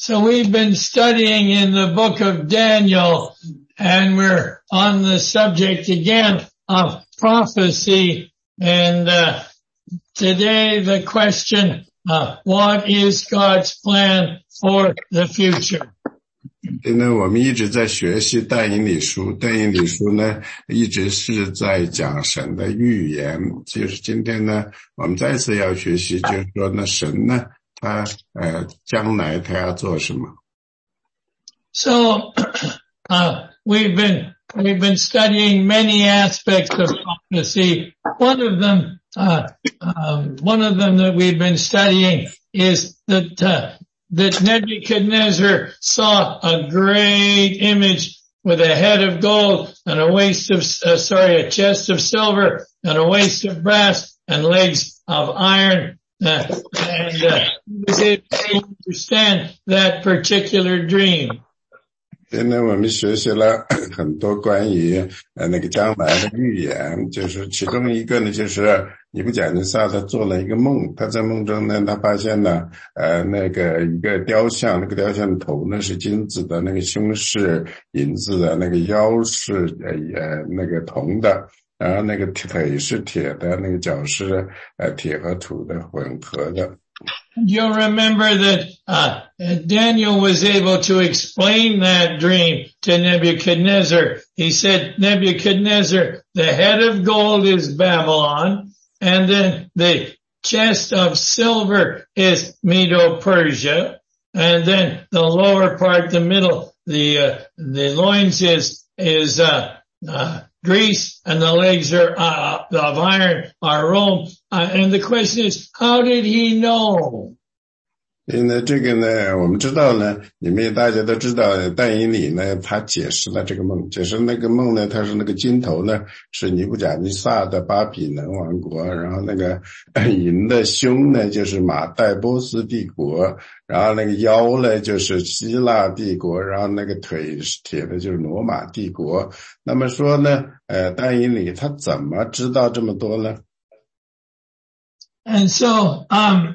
So we've been studying in the book of Daniel, and we're on the subject again of prophecy. And today the question, what is God's plan for the future? 现在我们一直在学习但以理书，但以理书呢一直是在讲神的预言，就是今天呢我们再次要学习，就是说呢神呢他将来他要做什么。 So we've been studying many aspects of prophecy. One of them that we've been studying is that Nebuchadnezzar saw a great image with a head of gold and a chest of silver and a waist of brass and legs of iron. And he was able to understand that particular dream. 现在我们学习了很多关于那个将来的预言，就是其中一个呢就是尼布甲尼撒他做了一个梦，他在梦中呢他发现了那个一个雕像，那个雕像的头呢是金子的，那个胸是银子的，那个腰是那个铜的，然后那个腿是铁的，那个脚是铁和土的混合的。 You'll remember that Daniel was able to explain that dream to Nebuchadnezzar. He said, Nebuchadnezzar, the head of gold is Babylon, and then the chest of silver is Medo-Persia, and then the lower part, the middle, the loins is Greece, and the legs are of iron are Rome. And the question is, how did he know? 因为这个呢，我们知道呢，你们大家都知道，但以理呢，他解释了这个梦，解释那个梦呢，他说那个金头呢是尼布甲尼撒的巴比伦王国，然后那个银的胸呢就是马代波斯帝国，然后那个腰呢就是希腊帝国，然后那个腿是铁的就是罗马帝国。那么说呢，但以理他怎么知道这么多呢？ And so,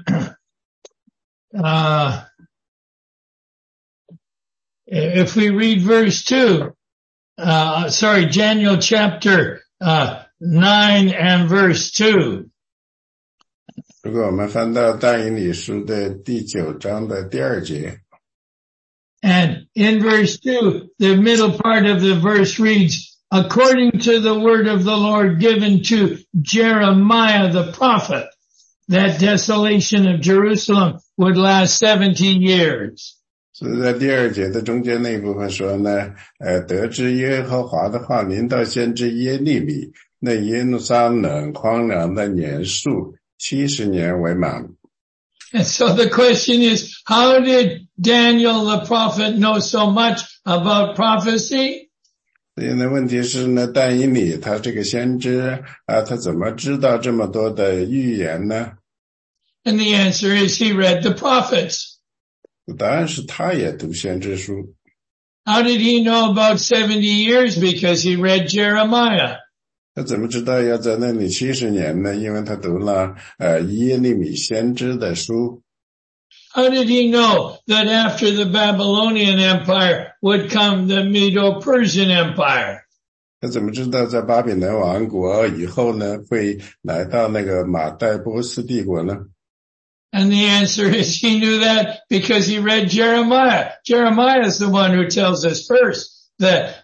if we read verse 2, Daniel chapter 9 and verse 2. 如果我们翻到但以理书的第9章的第2节。 And in verse 2, the middle part of the verse reads, according to the word of the Lord given to Jeremiah the prophet, that desolation of Jerusalem would last 70 years. 所以在第2节的中间那一部分说呢，得知耶和华的话临到先知耶利米，那耶路撒冷荒凉的年数70年为满。 And so the question is, how did Daniel the prophet know so much about prophecy? 所以呢，问题是呢，但以理他这个先知他怎么知道这么多的预言呢？ And the answer is he read the prophets. 答案是他也读先知书。 How did he know about 70 years? Because he read Jeremiah. 他怎么知道要在那里70年呢？因为他读了耶利米先知的书。 How did he know that after the Babylonian Empire would come the Medo-Persian Empire? 他怎么知道在巴比伦王国以后呢，会来到那个马代波斯帝国呢？ And the answer is he knew that because he read Jeremiah. Jeremiah is the one who tells us first that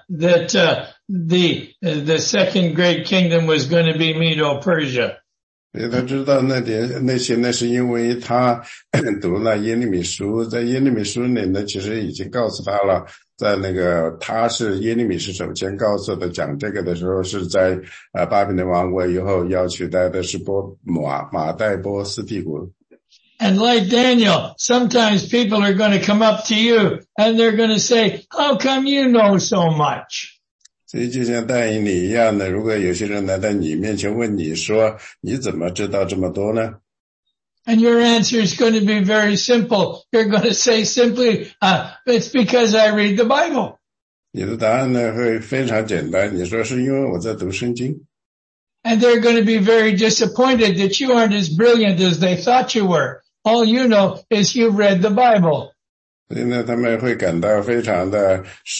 the second great kingdom was going to be Medo-Persia. 他知道那些呢，是因为他读了耶利米书，在耶利米书里呢，其实已经告诉他了，在那个耶利米是首先告诉的，讲这个的时候是在巴比伦王国以后要取代的是马代波斯帝国。 And like Daniel, sometimes people are going to come up to you and they're going to say, how come you know so much? 所以就像但以理一样的，如果有些人来到你面前问你说，你怎么知道这么多呢？ And your answer is going to be very simple. You're going to say simply, it's because I read the Bible. 你的答案呢会非常简单，你说是因为我在读圣经。 And they're going to be very disappointed that you aren't as brilliant as they thought you were. All you know is you've read the Bible. 所以呢，他们会感到非常的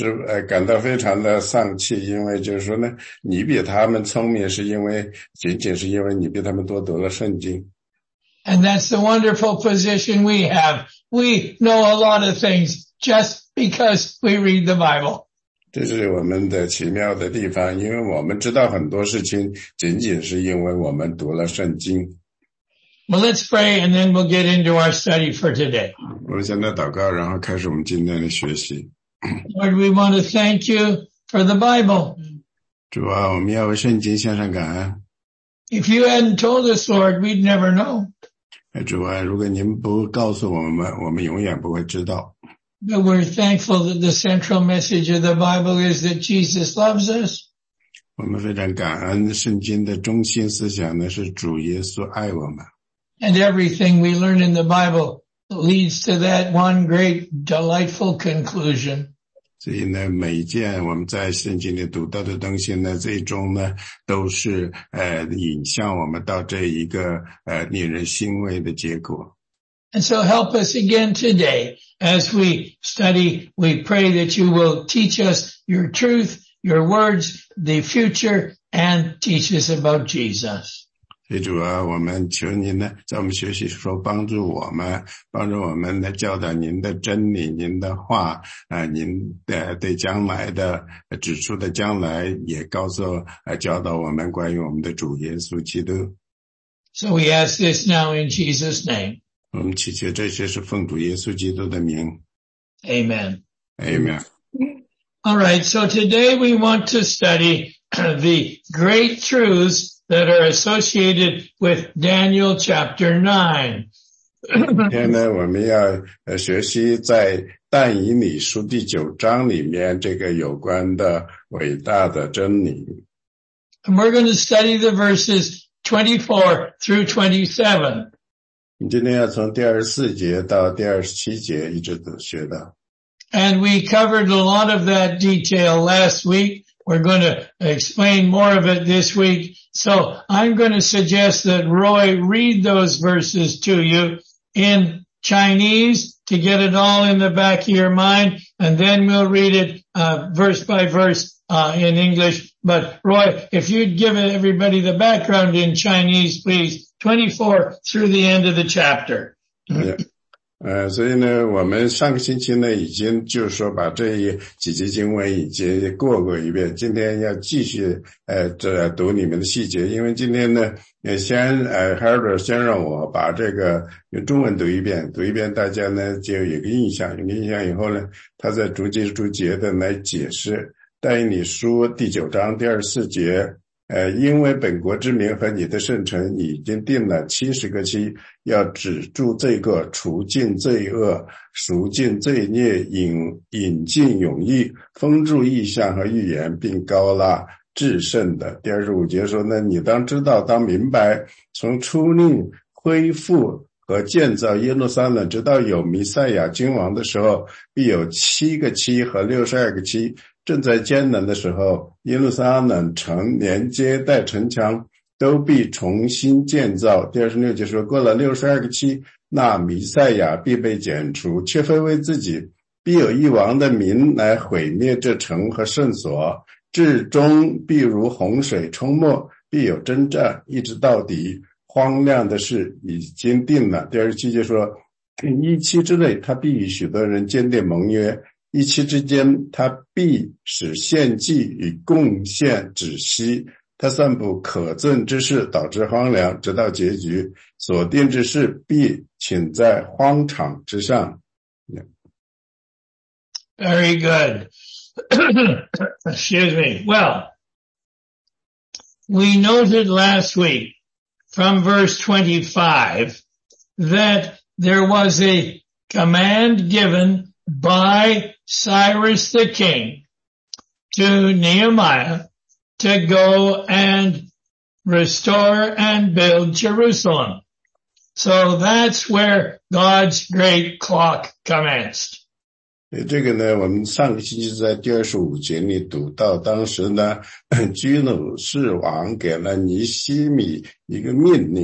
丧气，因为就是说呢，你比他们聪明，仅仅是因为你比他们多读了圣经。 And that's the wonderful position we have. We know a lot of things just because we read the Bible. 这是我们的奇妙的地方，因为我们知道很多事情，仅仅是因为我们读了圣经。 Well, let's pray and then we'll get into our study for today. 我们现在祷告，然后开始我们今天的学习。 Lord, we want to thank you for the Bible. 主啊，我们要为圣经献上感恩。 If you hadn't told us, Lord, we'd never know. 主啊，如果您不告诉我们，我们永远不会知道。 But we're thankful that the central message of the Bible is that Jesus loves us. 我们非常感恩圣经的中心思想呢，是主耶稣爱我们。 And everything we learn in the Bible leads to that one great delightful conclusion. 所以呢，每一件我们在圣经里读到的东西呢，最终呢，都是引向我们到这一个令人欣慰的结果。 And so help us again today as we study. We pray that you will teach us your truth, your words, the future, and teach us about Jesus. 所以主啊，我们求您呢，在我们学习时候帮助我们呢，教导您的真理，您的话您的对将来的指出的将来，也教导我们关于我们的主耶稣基督。 So we ask this now in Jesus' name. 我们祈求这些是奉主耶稣基督的名。 Amen. Amen. All right, so today we want to study the great truths that are associated with Daniel chapter 9. 今天呢，我们要学习在但以理书第9章里面这个有关的伟大的真理。 And we're going to study the verses 24 through 27. 你今天要从第24节到第27节一直都学到。 And we covered a lot of that detail last week. We're going to explain more of it this week. So I'm going to suggest that Roy read those verses to you in Chinese to get it all in the back of your mind. And then we'll read it verse by verse in English. But Roy, if you'd give everybody the background in Chinese, please, 24 through the end of the chapter. Yeah. 所以呢，我们上个星期呢，已经就是说把这几节经文已经过一遍，今天要继续读里面的细节，因为今天呢，Harold 先让我把这个用中文读一遍，大家呢就有个印象以后呢，他再逐节的来解释但以理书第9章第24节。因为本国之名和你的圣城已经定了70个期，要止住罪过，除尽罪恶，赎尽罪孽，引进永义，封住异象和预言，并高拉至圣的。第25节说呢，你当知道，当明白，从初令恢复和建造耶路撒冷，直到有弥赛亚君王的时候，必有7个期和62个期。正在艰难的时候，耶路撒冷城连接带城墙都必重新建造。第26节说，过了62个期，那弥赛亚必被剪除，却非为自己，必有一王的民来毁灭这城和圣所，至终必如洪水冲没，必有征战，一直到底。荒凉的事已经定了。第27节说，一期之内，他必与许多人坚定盟约，一期之间，他必使献祭与贡献止息，他散布可憎之事，导致荒凉，直到结局。所定之事必请在荒场之上。 Very good. Excuse me. Well, we noted last week from verse 25 that there was a command given by Cyrus the king to Nehemiah to go and restore and build Jerusalem. So that's where God's great clock commenced. 这个呢，我们上个星期在第25节里读到，当时呢，居鲁士王给了尼希米一个命令，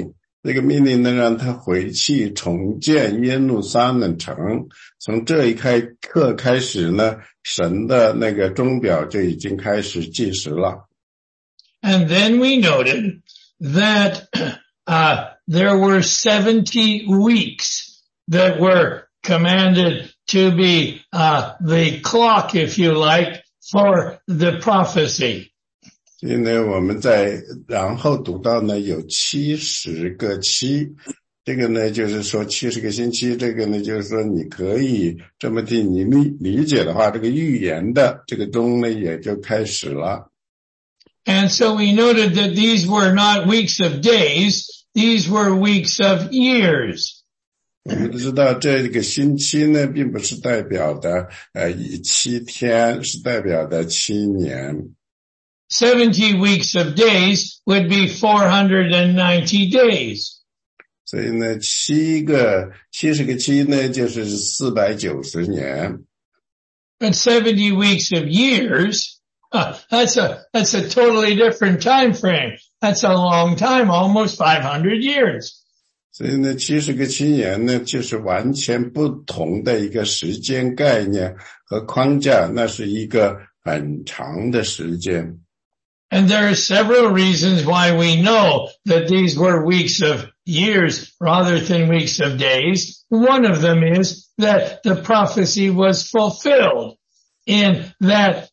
这个命令呢，让他回去重建耶路撒冷城。从这一刻开始呢，神的那个钟表就已经开始计时了。 And then we noted that there were 70 weeks that were commanded to be the clock, if you like, for the prophecy. 所以呢，我们然后读到呢，有70个期，这个呢就是说70个星期，这个呢就是说你可以这么替你理解的话，这个预言的这个钟呢也就开始了。 And so we noted that these were not weeks of days, these were weeks of years. 我们知道这个星期呢，并不是代表的7天，是代表的7年。 70 weeks of days would be 490 days. 所以呢70个期呢就是490年。 But 70 weeks of years, that's a totally different time frame. That's a long time, almost 500 years. 所以呢70个期年呢就是完全不同的一个时间概念和框架，那是一个很长的时间。 And there are several reasons why we know that these were weeks of years rather than weeks of days. One of them is that the prophecy was fulfilled in that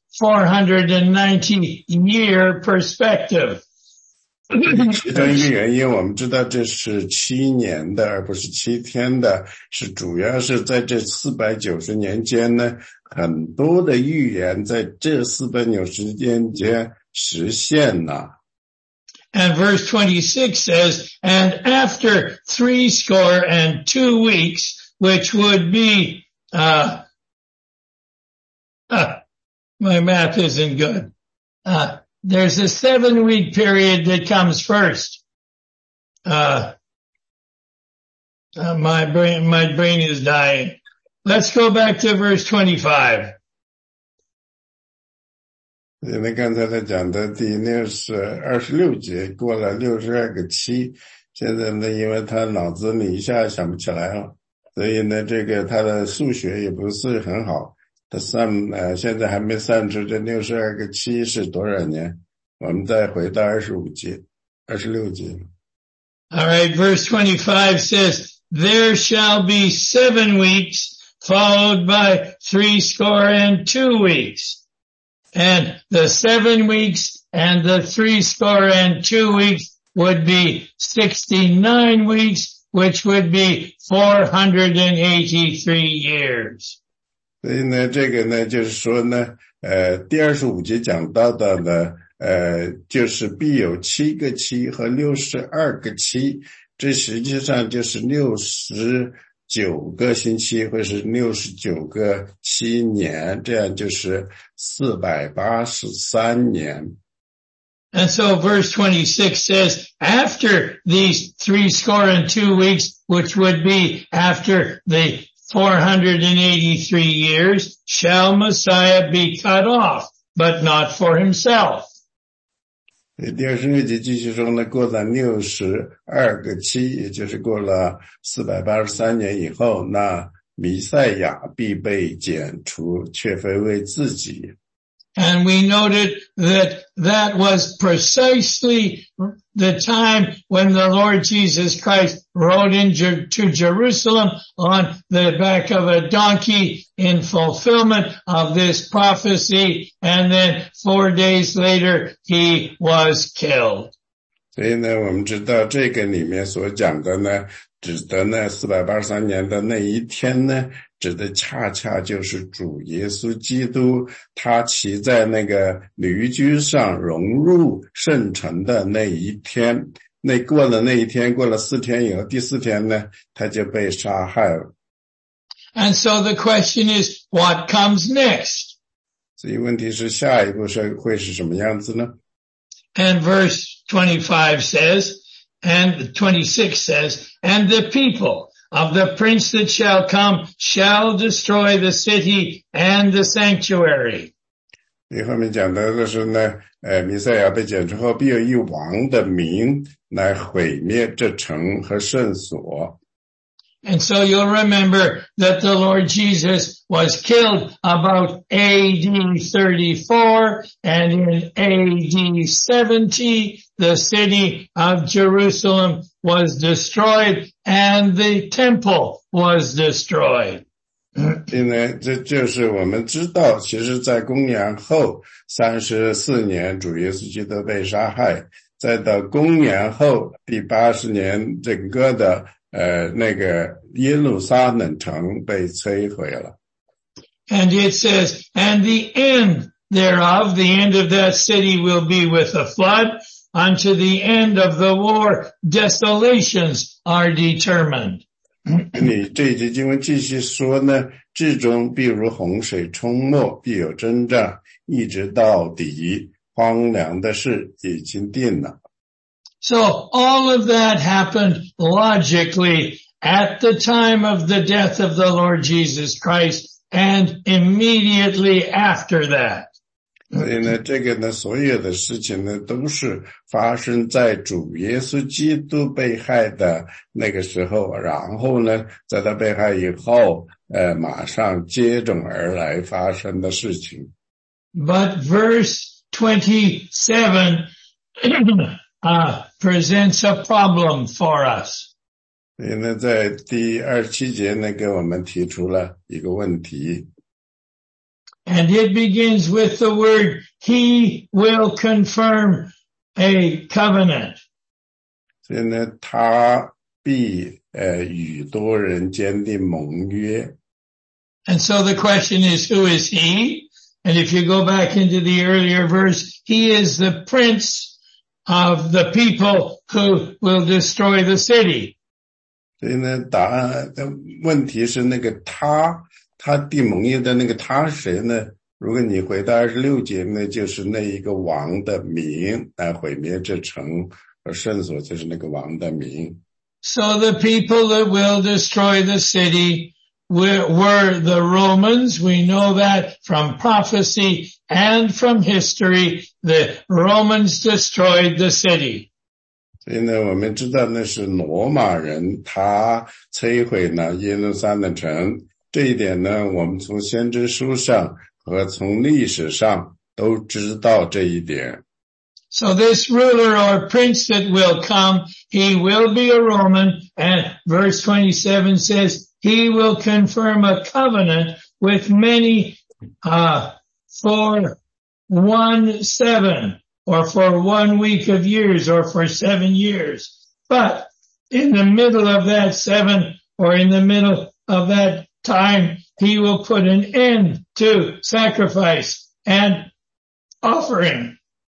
490-year perspective. 其中一个原因，我们知道这是7年的，而不是7天的，是主要是在这490年间呢，很多的预言在这490年间实现了。 And verse 26 says, and after 62 weeks, which would be, my math isn't good. There's a 7-week period that comes first. My brain is dying. Let's go back to verse 25. 因为刚才他讲的第26节过了62个期，现在呢，因为他脑子里一下想不起来了，所以呢，这个他的数学也不是很好。他现在还没算出这62个期是多少年。我们再回到26节。 All right, verse 25 says, there shall be 7 weeks followed by 62 weeks. And the 7 weeks and the 62 weeks would be 69 weeks, which would be 483 years. 所以呢，这个呢，就是说呢，第25节讲到的呢，就是必有7个期和62个期，这实际上就是69个星期，或是69个7年，这样就是483年。 And so verse 26 says, after these 62 weeks, which would be after the 483 years, shall Messiah be cut off, but not for himself. 第26节继续说呢，过了62个期，也就是过了483年以后，那弥赛亚必被剪除，却非为自己。 And we noted that was precisely the time when the Lord Jesus Christ rode to Jerusalem on the back of a donkey in fulfillment of this prophecy. And then 4 days later, he was killed. 所以呢，我们知道这个里面所讲的呢，指的呢483年的那一天呢，指的恰恰就是主耶稣基督，他骑在那个驴驹上融入圣城的那一天。过了那一天，过了4天以后，第4天呢，他就被杀害了。 And so the question is, what comes next? 所以问题是下一步会是什么样子呢？ And verse 25 says, and 26 says, and the people of the prince that shall come shall destroy the city and the sanctuary. 你后面讲的是呢，弥赛亚被剪除后，必有一王的民来毁灭这城和圣所。 And so you'll remember that the Lord Jesus was killed about AD 34, and in AD 70, the city of Jerusalem was destroyed and the temple was destroyed. 因为这就是我们知道，其实在公元后34年，主耶稣基督被杀害，再到公元后第80年，整个的那个耶路撒冷城被摧毁了。 And it says, and the end thereof, the end of that city will be with a flood. Unto the end of the war, desolations are determined. 你这一节经文继续说呢，至终必如洪水冲没，必有征战，一直到底，荒凉的事已经定了。 So all of that happened logically at the time of the death of the Lord Jesus Christ and immediately after that. 所以呢，这个呢，所有的事情呢，都是发生在主耶稣基督被害的那个时候，然后呢，在他被害以后，马上接踵而来发生的事情。 But verse 27 presents a problem for us. 所以呢，在第27节呢，给我们提出了一个问题。 And it begins with the word, he will confirm a covenant. 所以呢，他必与多人坚定盟约。 And so the question is, who is he? And if you go back into the earlier verse, he is the prince of the people who will destroy the city. 所以呢，答案的问题是那个他定盟约的那个他是谁呢？如果你回到26节呢，就是那一个王的名来毁灭这城，而圣所就是那个王的名。 So the people that will destroy the city were the Romans. We know that from prophecy and from history. The Romans destroyed the city. 所以呢，我们知道那是罗马人，他摧毁了耶路撒冷城。这一点呢，我们从先知书上和从历史上都知道这一点。 So this ruler or prince that will come, he will be a Roman, and verse 27 says, he will confirm a covenant with many, for 1/7, or for 1 week of years, or for 7 years. But in the middle of that 7, or in the middle of that time, he will put an end to sacrifice and offering.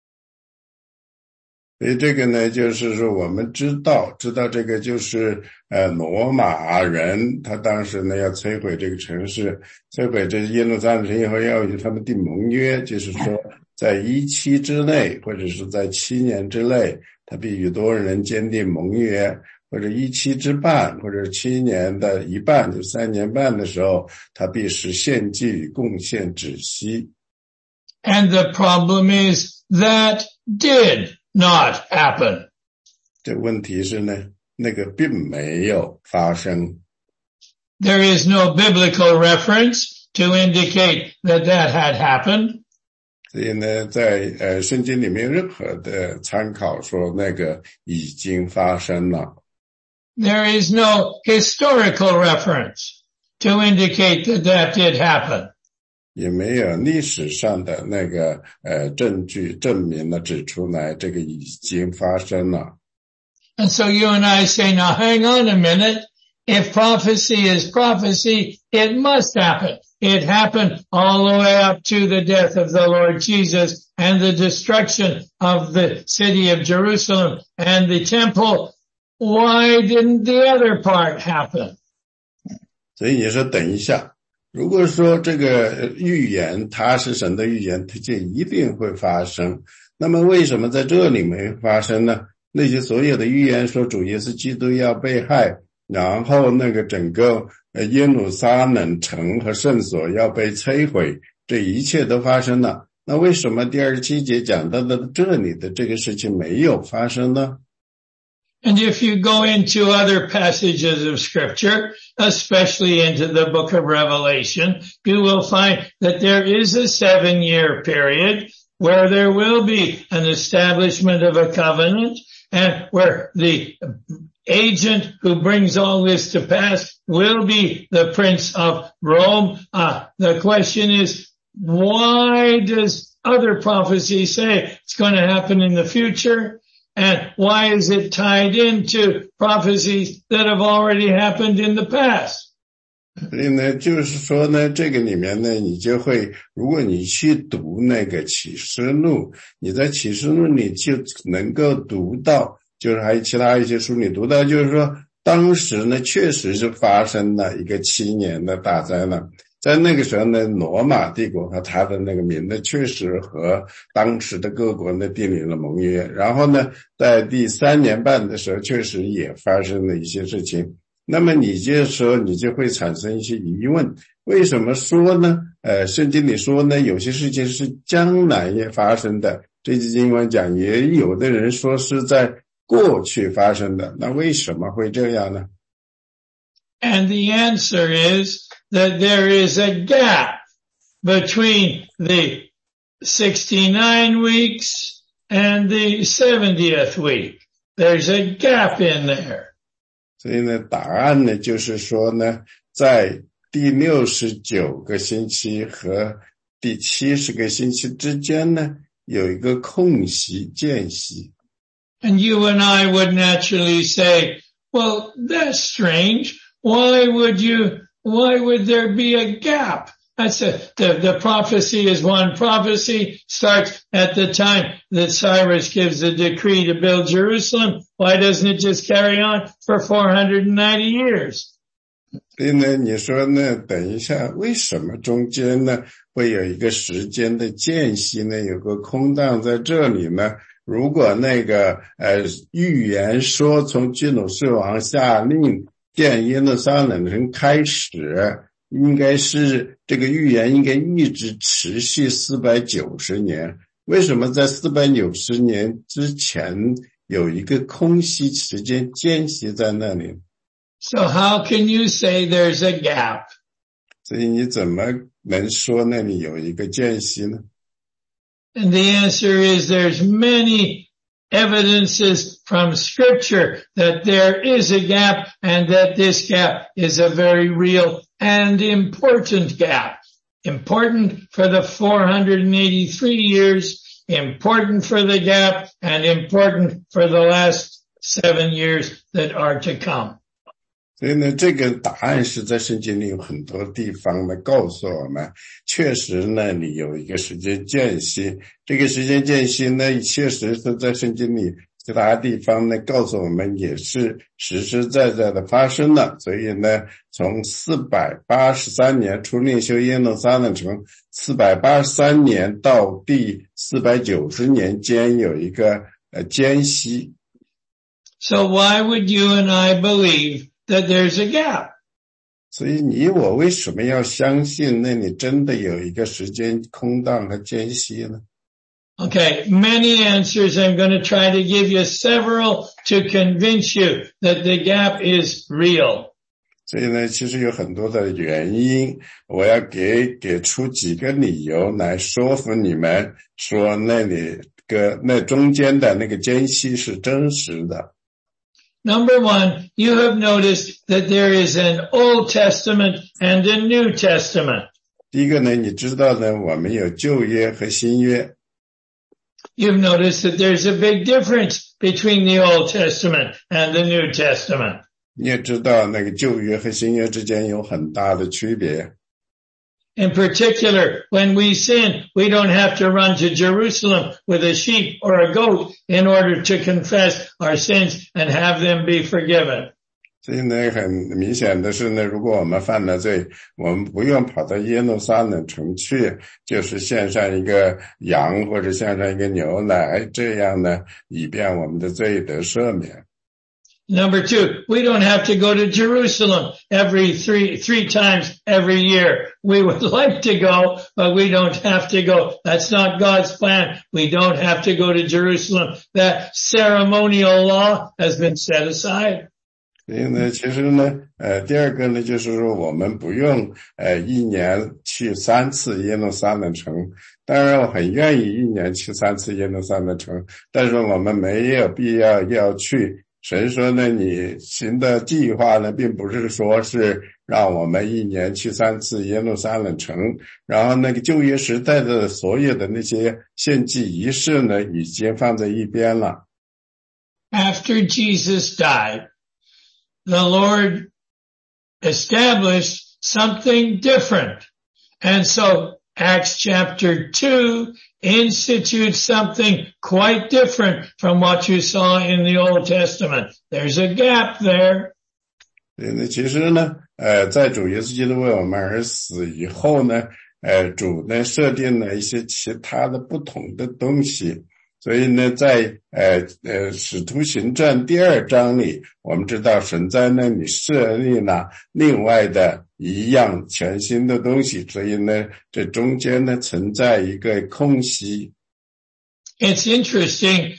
所以这个呢，就是说我们知道这个就是罗马人，他当时呢要摧毁这个城市，摧毁这耶路撒冷城以后，要与他们订盟约，就是说在17之内，或者是在7年之内，他必与多人坚定盟约，或者17之半，或者7年的一半，就3年半的时候，他必使献祭与贡献止息。 And the problem is that did not happen. 这问题是呢，那个并没有发生。 There is no biblical reference to indicate that had happened. 所以呢，在圣经里面任何的参考说那个已经发生了。 There is no historical reference to indicate that did happen. 也没有历史上的那个证据证明了指出来这个已经发生了。 And so you and I say, now hang on a minute. If prophecy is prophecy, it must happen. It happened all the way up to the death of the Lord Jesus and the destruction of the city of Jerusalem and the temple. Why didn't the other part happen? 所以你说等一下，如果说这个预言它是神的预言，它就一定会发生。那么为什么在这里没发生呢？那些所有的预言说主耶稣基督要被害，然后那个整个耶路撒冷城和圣所要被摧毁，这一切都发生了。 那为什么第27节讲到的这里的这个事情没有发生呢？ And if you go into other passages of scripture, especially into the book of Revelation, you will find that there is a 7-year period where there will be an establishment of a covenant and where the agent who brings all this to pass will be the Prince of Rome. The question is, why does other prophecy say it's going to happen in the future? And why is it tied into prophecies that have already happened in the past? 所以呢，就是说呢，这个里面呢，你就会，如果你去读那个启示录，你在启示录里就能够读到，就是还有其他一些书里读到，就是说，当时呢，确实是发生了一个7年的大灾难。在那个时候呢，罗马帝国和他的那个民呢，确实和当时的各国呢订立了盟约。然后呢，在第3年半的时候，确实也发生了一些事情。那么你这时候你就会产生一些疑问，为什么说呢？圣经里说呢，有些事情是将来也发生的。这节经文讲，也有的人说是在过去发生的。那为什么会这样呢？ And the answer is that there is a gap between the 69 weeks and the 70th week. There's a gap in there. 所以呢，答案呢就是说呢，在第69个星期和第70个星期之间呢，有一个空隙间隙。 And you and I would naturally say, well, that's strange. Why would there be a gap? That's the prophecy is one prophecy, starts at the time that Cyrus gives the decree to build Jerusalem. Why doesn't it just carry on for 490 years? 所以呢，你说呢，等一下，为什么中间呢，会有一个时间的间隙呢，有个空档在这里呢？如果那个预言说从基努斯王下令建耶路撒冷城开始，应该是这个预言应该一直持续490年。为什么在490年之前有一个空隙时间间隙在那里？ So how can you say there's a gap? 所以你怎么能说那里有一个间隙呢？ And the answer is there's many evidences from scripture that there is a gap and that this gap is a very real and important gap. Important for the 483 years, important for the gap, and important for the last 7 years that are to come. 所以呢，这个答案是在圣经里有很多地方呢告诉我们，确实呢，你有一个时间间隙，这个时间间隙呢，确实是在圣经里其他地方呢告诉我们也是实实在在的发生了。所以呢，从483年出令修耶路撒冷城，483年到第490年间有一个间隙。 So why would you and I believe that there's a gap? 所以你我为什么要相信那里真的有一个时间空档和间隙呢？ Okay, many answers. I'm going to try to give you several to convince you that the gap is real. 所以呢，其实有很多的原因，我要给出几个理由来说服你们，说那中间的那个间隙是真实的。 Number one, you have noticed that there is an Old Testament and a New Testament. 第一个呢，你知道呢，我们有旧约和新约。 You've noticed that there's a big difference between the Old Testament and the New Testament. 你也知道那个旧约和新约之间有很大的区别。 In particular, when we sin, we don't have to run to Jerusalem with a sheep or a goat in order to confess our sins and have them be forgiven. 所以呢，很明显的是呢，如果我们犯了罪，我们不用跑到耶路撒冷城去，就是献上一个羊或者献上一个牛来，这样呢，以便我们的罪得赦免。 Number 2, we don't have to go to Jerusalem every three times every year. We would like to go, but we don't have to go. That's not God's plan. We don't have to go to Jerusalem. That ceremonial law has been set aside. 所以呢，其实呢，第二个呢，就是说我们不用一年去3次耶路撒冷城。当然我很愿意一年去3次耶路撒冷城，但是我们没有必要去。神说呢，你行的计划呢，并不是说是让我们一年去3次耶路撒冷城，然后那个旧约时代的所有的那些献祭仪式呢，已经放在一边了。 After Jesus died, the Lord established something different. And so Acts chapter 2 institutes something quite different from what you saw in the Old Testament. There's a gap there. 其实呢，在主耶稣基督为我们而死以后呢，主呢设定了一些其他的不同的东西。所以呢，在使徒行传第2章里，我们知道神在那里设立了另外的一样全新的东西，所以呢，这中间呢存在一个空隙。 It's interesting.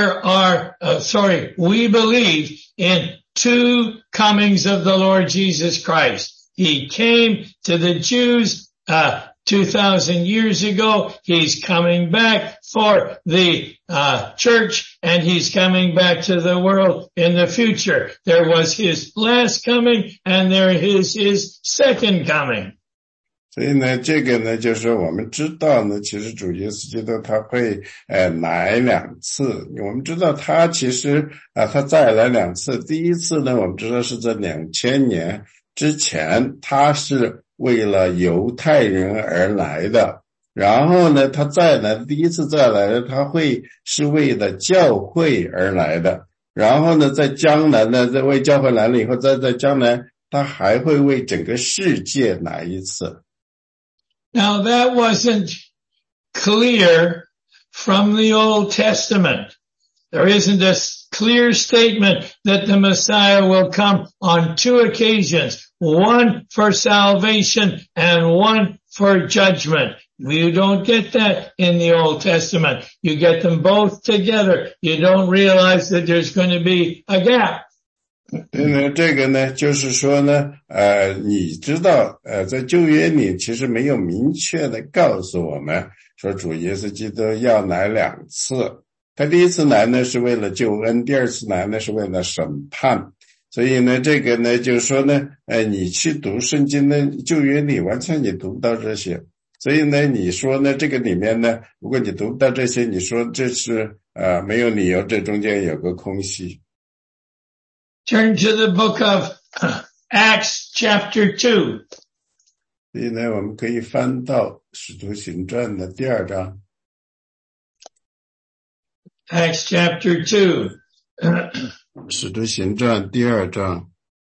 We believe in 2 comings of the Lord Jesus Christ. He came to the Jews 2,000 years ago. He's coming back for the church, and he's coming back to the world in the future. There was his last coming, and there is his second coming. 所以呢，这个呢，就是我们知道呢，其实主耶稣基督他会来2次。我们知道他其实他再来2次。第一次呢，我们知道是在2000年之前，他是为了犹太人而来的。然后呢，他再来，第一次再来，他会是为了教会而来的。然后呢，在将来呢，在为教会来了以后，在将来，他还会为整个世界来一次。 Now that wasn't clear from the Old Testament. There isn't a clear statement that the Messiah will come on 2 occasions, one for salvation and one for judgment. You don't get that in the Old Testament. You get them both together. You don't realize that there's going to be a gap. 这个呢，就是说呢，你知道，在旧约里其实没有明确的告诉我们说主耶稣基督要来2次。他第一次来呢是为了救恩，第二次来呢是为了审判。所以呢，这个呢就是说呢，你去读圣经呢，旧约里完全你读不到这些。所以呢，你说呢，这个里面呢，如果你读不到这些，你说这是没有理由，这中间有个空隙。 Turn to the book of Acts chapter 2. 所以呢，我们可以翻到使徒行传的第2章。 Acts chapter 2. 使徒行传第2章。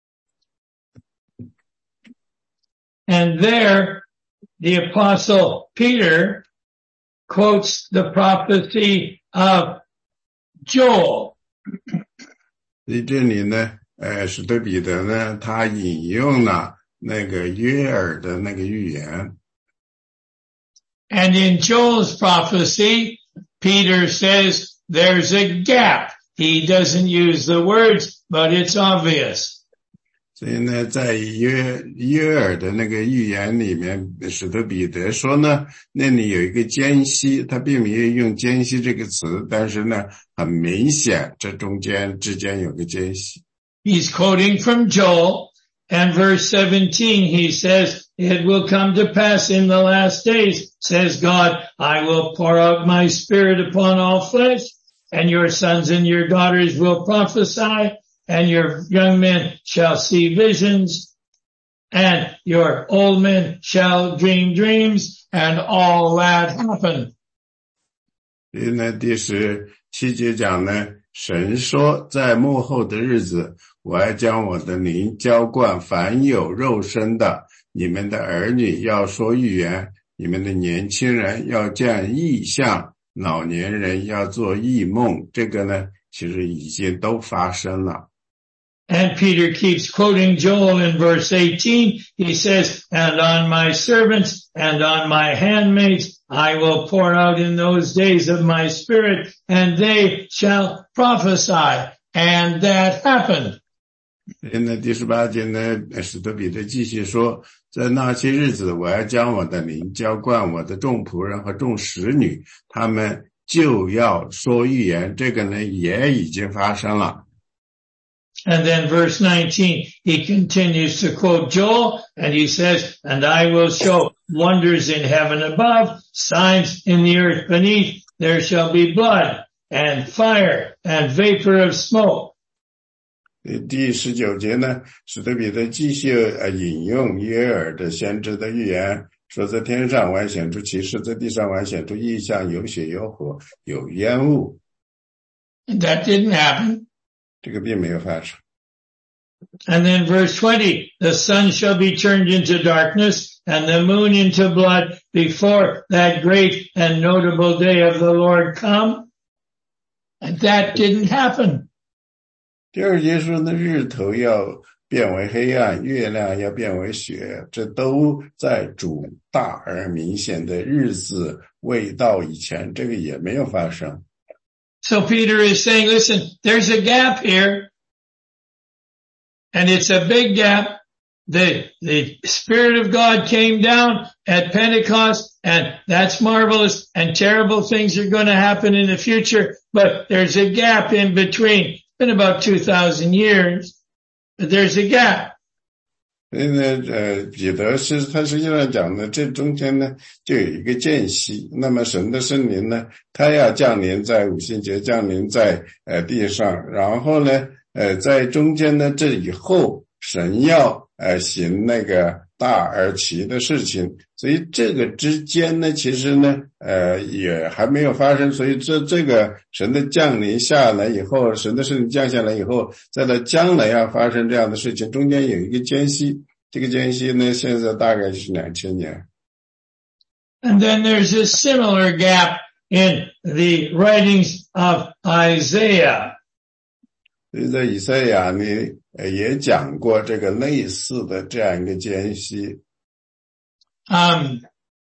And there, the apostle Peter quotes the prophecy of Joel. 在这里呢，使徒彼得呢，他引用了那个约珥的那个预言。 And in Joel's prophecy, Peter says there's a gap. He doesn't use the words, but it's obvious. 所以呢，在约珥的那个预言里面，使徒彼得说呢，那里有一个间隙，他并没有用间隙这个词，但是呢，很明显这之间有个间隙。 He's quoting from Joel, and verse 17, he says, "It will come to pass in the last days, says God, I will pour out my spirit upon all flesh, and your sons and your daughters will prophesy, and your young men shall see visions, and your old men shall dream dreams," and all that happened. 所以呢，第17节讲呢，神说，在末后的日子，我要将我的灵浇灌凡有肉身的，你们的儿女要说预言，你们的年轻人要见异象，老年人要做异梦。这个呢，其实已经都发生了。 And Peter keeps quoting Joel in verse 18. He says, and on my servants and on my handmaids I will pour out in those days of my spirit, and they shall prophesy. And that happened. 那第18节呢，使徒彼得继续说，在那些日子，我要将我的灵浇灌我的众仆人和众使女，他们就要说预言。这个呢，也已经发生了。 And then verse 19, he continues to quote Joel, and he says, and I will show wonders in heaven above, signs in the earth beneath. There shall be blood and fire and vapor of smoke. 第19节呢，使徒彼得继续引用约珥的先知的预言，说在天上我要显出奇事，在地上我要显出异象，有血有火有烟雾。 And that didn't happen. 这个并没有发生。 And then verse 20, the sun shall be turned into darkness and the moon into blood before that great and notable day of the Lord come. And that didn't happen. 第2节说呢，日头要变为黑暗，月亮要变为血，这都在主大而明显的日子未到以前，这个也没有发生。 So Peter is saying, listen, there's a gap here. And it's a big gap. The Spirit of God came down at Pentecost, and that's marvelous, and terrible things are going to happen in the future. But there's a gap in between. It's been about 2,000 years, but there's a gap. 所以呢，彼得他实际上讲呢，这中间呢就有一个间隙。那么神的圣灵呢，他要降临在五旬节，降临在地上，然后呢，在中间呢，这以后神要行那个大而奇的事情，所以这个之间呢，其实呢，也还没有发生。所以这个神的降临下来以后，神的圣灵降下来以后，在他将来要发生这样的事情，中间有一个间隙。这个间隙呢，现在大概是2000年。 And then there's a similar gap in the writings of Isaiah. 在以赛亚呢也讲过这个类似的这样一个间隙。 And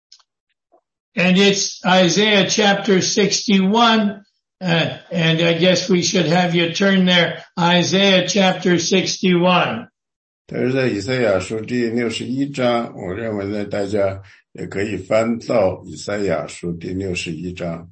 it's Isaiah chapter 61, and I guess we should have you turn there, Isaiah chapter 61. 它是在以赛亚书第61章，我认为呢，大家也可以翻到以赛亚书第61章。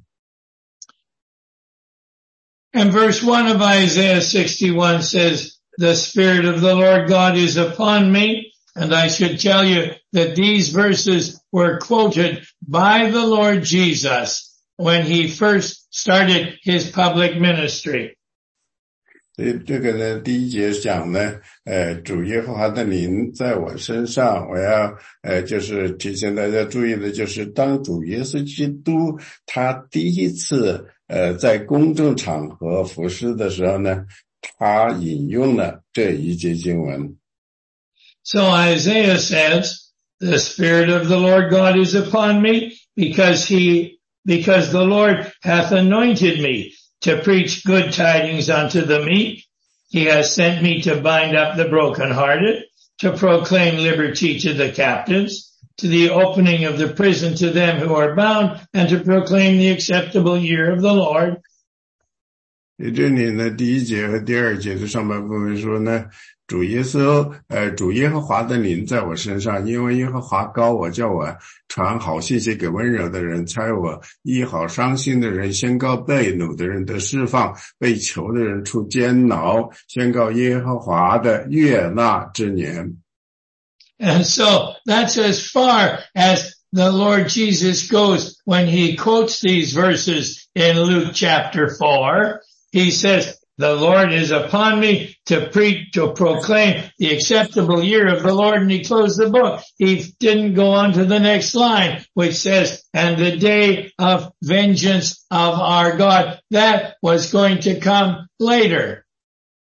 And verse 1 of Isaiah 61 says, the Spirit of the Lord God is upon me. And I should tell you that these verses were quoted by the Lord Jesus when he first started his public ministry. 所以这个呢，第1节讲呢，主耶和华的灵在我身上，我要就是提醒大家注意的，就是当主耶稣基督他第一次在公众场合服事的时候呢，他引用了这一节经文。 So Isaiah says, the Spirit of the Lord God is upon me because the Lord hath anointed me to preach good tidings unto the meek. He has sent me to bind up the brokenhearted, to proclaim liberty to the captives, to the opening of the prison to them who are bound, and to proclaim the acceptable year of the Lord. 这里呢，第1节和第2节的上半部分说呢，主耶和华的灵在我身上，因为耶和华膏我，叫我传好信息给温柔的人，差我医好伤心的人，宣告被掳的人得释放，被囚的人出监牢，宣告耶和华的悦纳之年。 And so that's as far as the Lord Jesus goes when he quotes these verses in Luke chapter 4. He says, the Lord is upon me to preach, to proclaim the acceptable year of the Lord. And he closed the book. He didn't go on to the next line, which says, and the day of vengeance of our God. That was going to come later.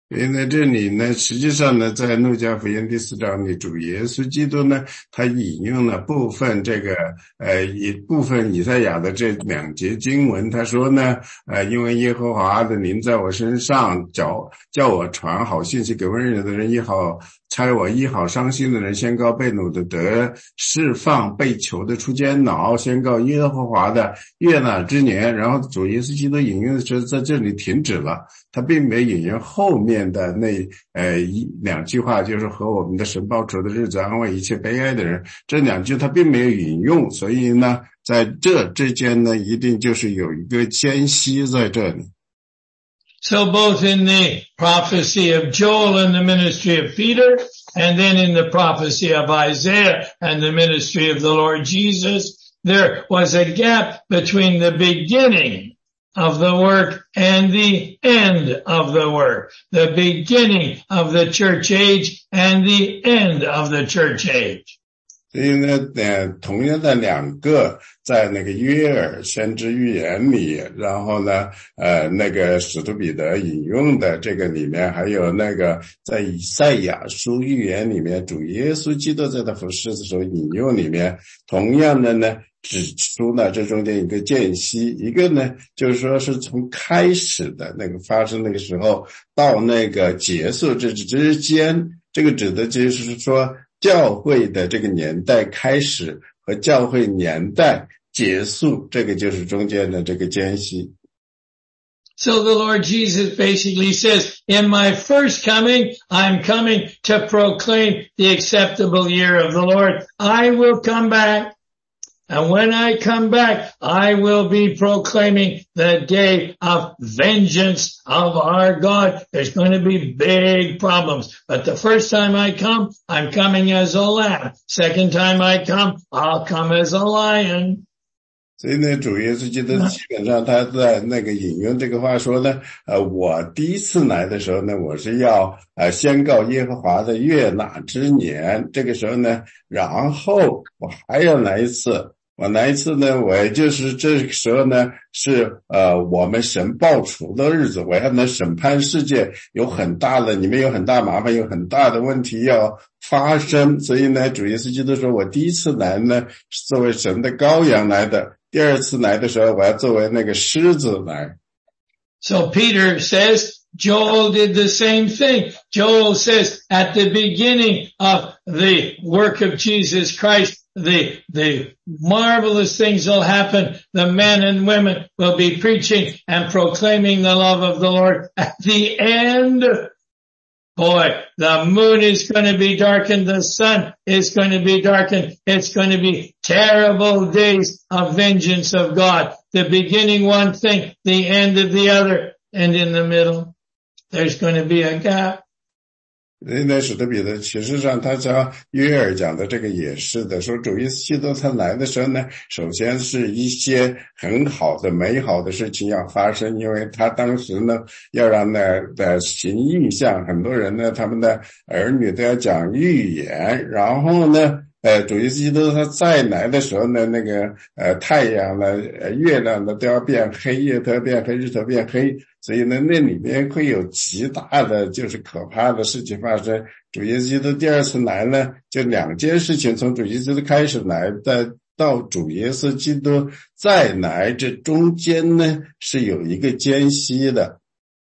因为这里呢，实际上呢，在路加福音第4章里，主耶稣基督呢，他引用了部分一部分以赛亚的这2节经文，他说呢，因为耶和华的灵在我身上，叫我传好信息给温柔的人，差我医好伤心的人，宣告被掳的得释放，被囚的出监牢，宣告耶和华的悦纳之年。然后主耶稣基督引用的时候在这里停止了，他并没有引用后面的那2句话，就是和我们的神报仇的日子，安慰一切悲哀的人，这2句他并没有引用，所以呢，在这之间呢，一定就是有一个间隙在这里。 So both in the prophecy of Joel and the ministry of Peter, and then in the prophecy of Isaiah and the ministry of the Lord Jesus, there was a gap between the beginning of the work and the end of the work, the beginning of the church age and the end of the church age. 所以呢，同样的2个在那个约珥先知预言里，然后呢，那个使徒彼得引用的这个里面，还有那个在以赛亚书预言里面，主耶稣基督在他服事的时候引用里面，同样的呢，指出呢这中间一个间隙，一个呢就是说是从开始的那个发生那个时候到那个结束这之间，这个指的就是说教会的这个年代开始和教会年代结束，这个就是中间的这个间隙。 So the Lord Jesus basically says, in my first coming, I'm coming to proclaim the acceptable year of the Lord. I will come back. And when I come back, I will be proclaiming the day of vengeance of our God. There's going to be big problems. But the first time I come, I'm coming as a lamb. Second time I come, I'll come as a lion. 所以呢，主耶稣基督基本上他在那个引用这个话说呢，我第一次来的时候呢，我是要宣告耶和华的悦纳之年，这个时候呢，然后我还要来一次。我来一次呢，我就是这个时候呢是我们神报仇的日子，我要能审判世界，有很大的，你们有很大麻烦，有很大的问题要发生。所以呢，主耶稣基督说，我第一次来呢是作为神的羔羊来的，第二次来的时候我要作为那个狮子来。 So Peter says, Joel did the same thing. Joel says at the beginning of the work of Jesus Christ, the marvelous things will happen. The men and women will be preaching and proclaiming the love of the Lord. At the end, boy, the moon is going to be darkened. The sun is going to be darkened. It's going to be terrible days of vengeance of God. The beginning one thing, the end of the other, and in the middle, there's going to be a gap. 那使徒彼得其实上他讲约珥讲的这个也是的，说主耶稣基督他来的时候呢，首先是一些很好的美好的事情要发生，因为他当时呢要让行异象，很多人呢他们的儿女都要讲预言，然后呢主耶稣基督他再来的时候呢，那个太阳呢月亮呢都要变黑，夜头变黑，日头变黑，所以呢那里面会有极大的就是可怕的事情发生。主耶稣基督第二次来呢，就2件事情，从主耶稣基督开始来，再到主耶稣基督再来，这中间呢是有一个间隙的。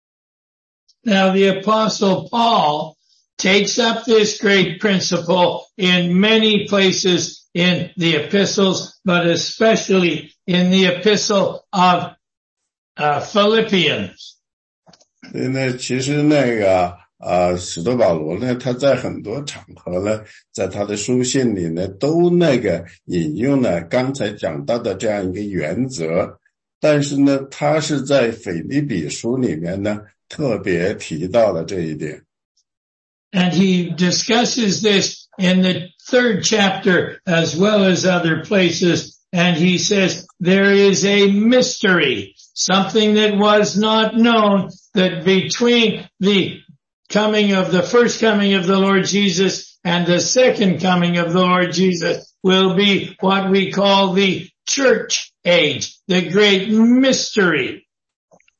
Now the Apostle Paul takes up this great principle in many places in the epistles, but especially in the epistle of Philippians. 那其实那个使徒保罗呢，他在很多场合呢，在他的书信里呢，都那个引用了刚才讲到的这样一个原则，但是呢，他是在腓立比书里面呢，特别提到了这一点。 And he discusses this in the 3rd chapter as well as other places. And he says, there is a mystery, something that was not known, that between the first coming of the Lord Jesus and the second coming of the Lord Jesus will be what we call the church age, the great mystery.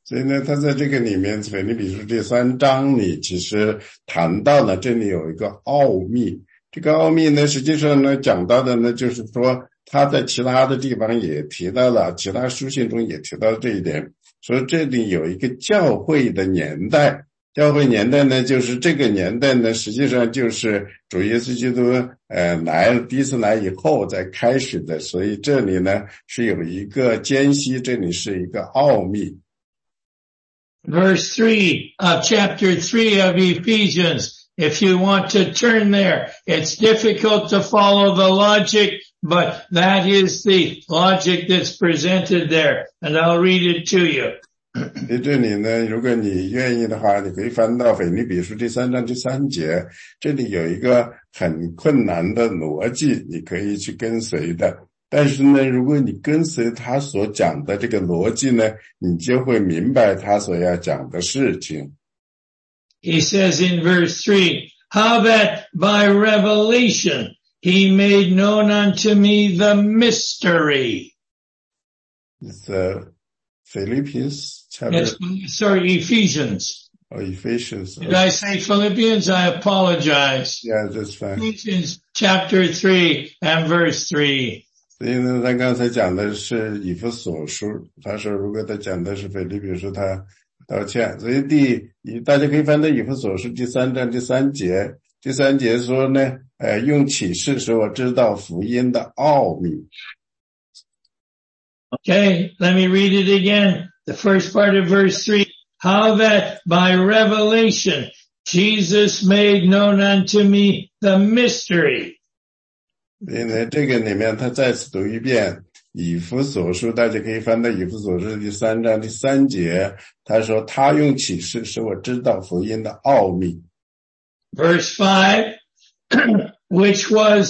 所以呢，他在这个里面腓立比书第3章里其实谈到了这里有一个奥秘，这个奥秘呢实际上呢讲到的呢就是说他在其他的地方也提到了，其他书信中也提到这一点，说这里有一个教会的年代，教会年代呢就是这个年代呢实际上就是主耶稣基督第一次来以后才开始的，所以这里呢是有一个间隙，这里是一个奥秘。 Verse 3 of chapter 3 of Ephesians. If you want to turn there, it's difficult to follow the logic, but that is the logic that's presented there. And I'll read it to you. 在这里呢，如果你愿意的话，你可以翻到腓立比书第3章第3节，这里有一个很困难的逻辑，你可以去跟随的。但是呢，如果你跟随他所讲的这个逻辑呢，你就会明白他所要讲的事情。 He says in verse 3, how that by revelation he made known unto me the mystery. It's Philippians chapter... Ephesians. Oh, Ephesians. Did I say Philippians? I apologize. Yeah, that's fine. Ephesians chapter 3 and verse 3. 所以呢，他刚才讲的是以弗所书，他说如果他讲的是腓立比书，他道歉。所以大家可以翻到以弗所书第3章第3节，第3节说呢，用启示使我知道福音的奥秘。 Okay, let me read it again. The first part of verse 3. How that by revelation Jesus made known unto me the mystery. 所以呢，这个里面他再次读一遍以弗所书，大家可以翻到以弗所书第3章第3节，他说他用启示使我知道福音的奥秘。 Verse 5, which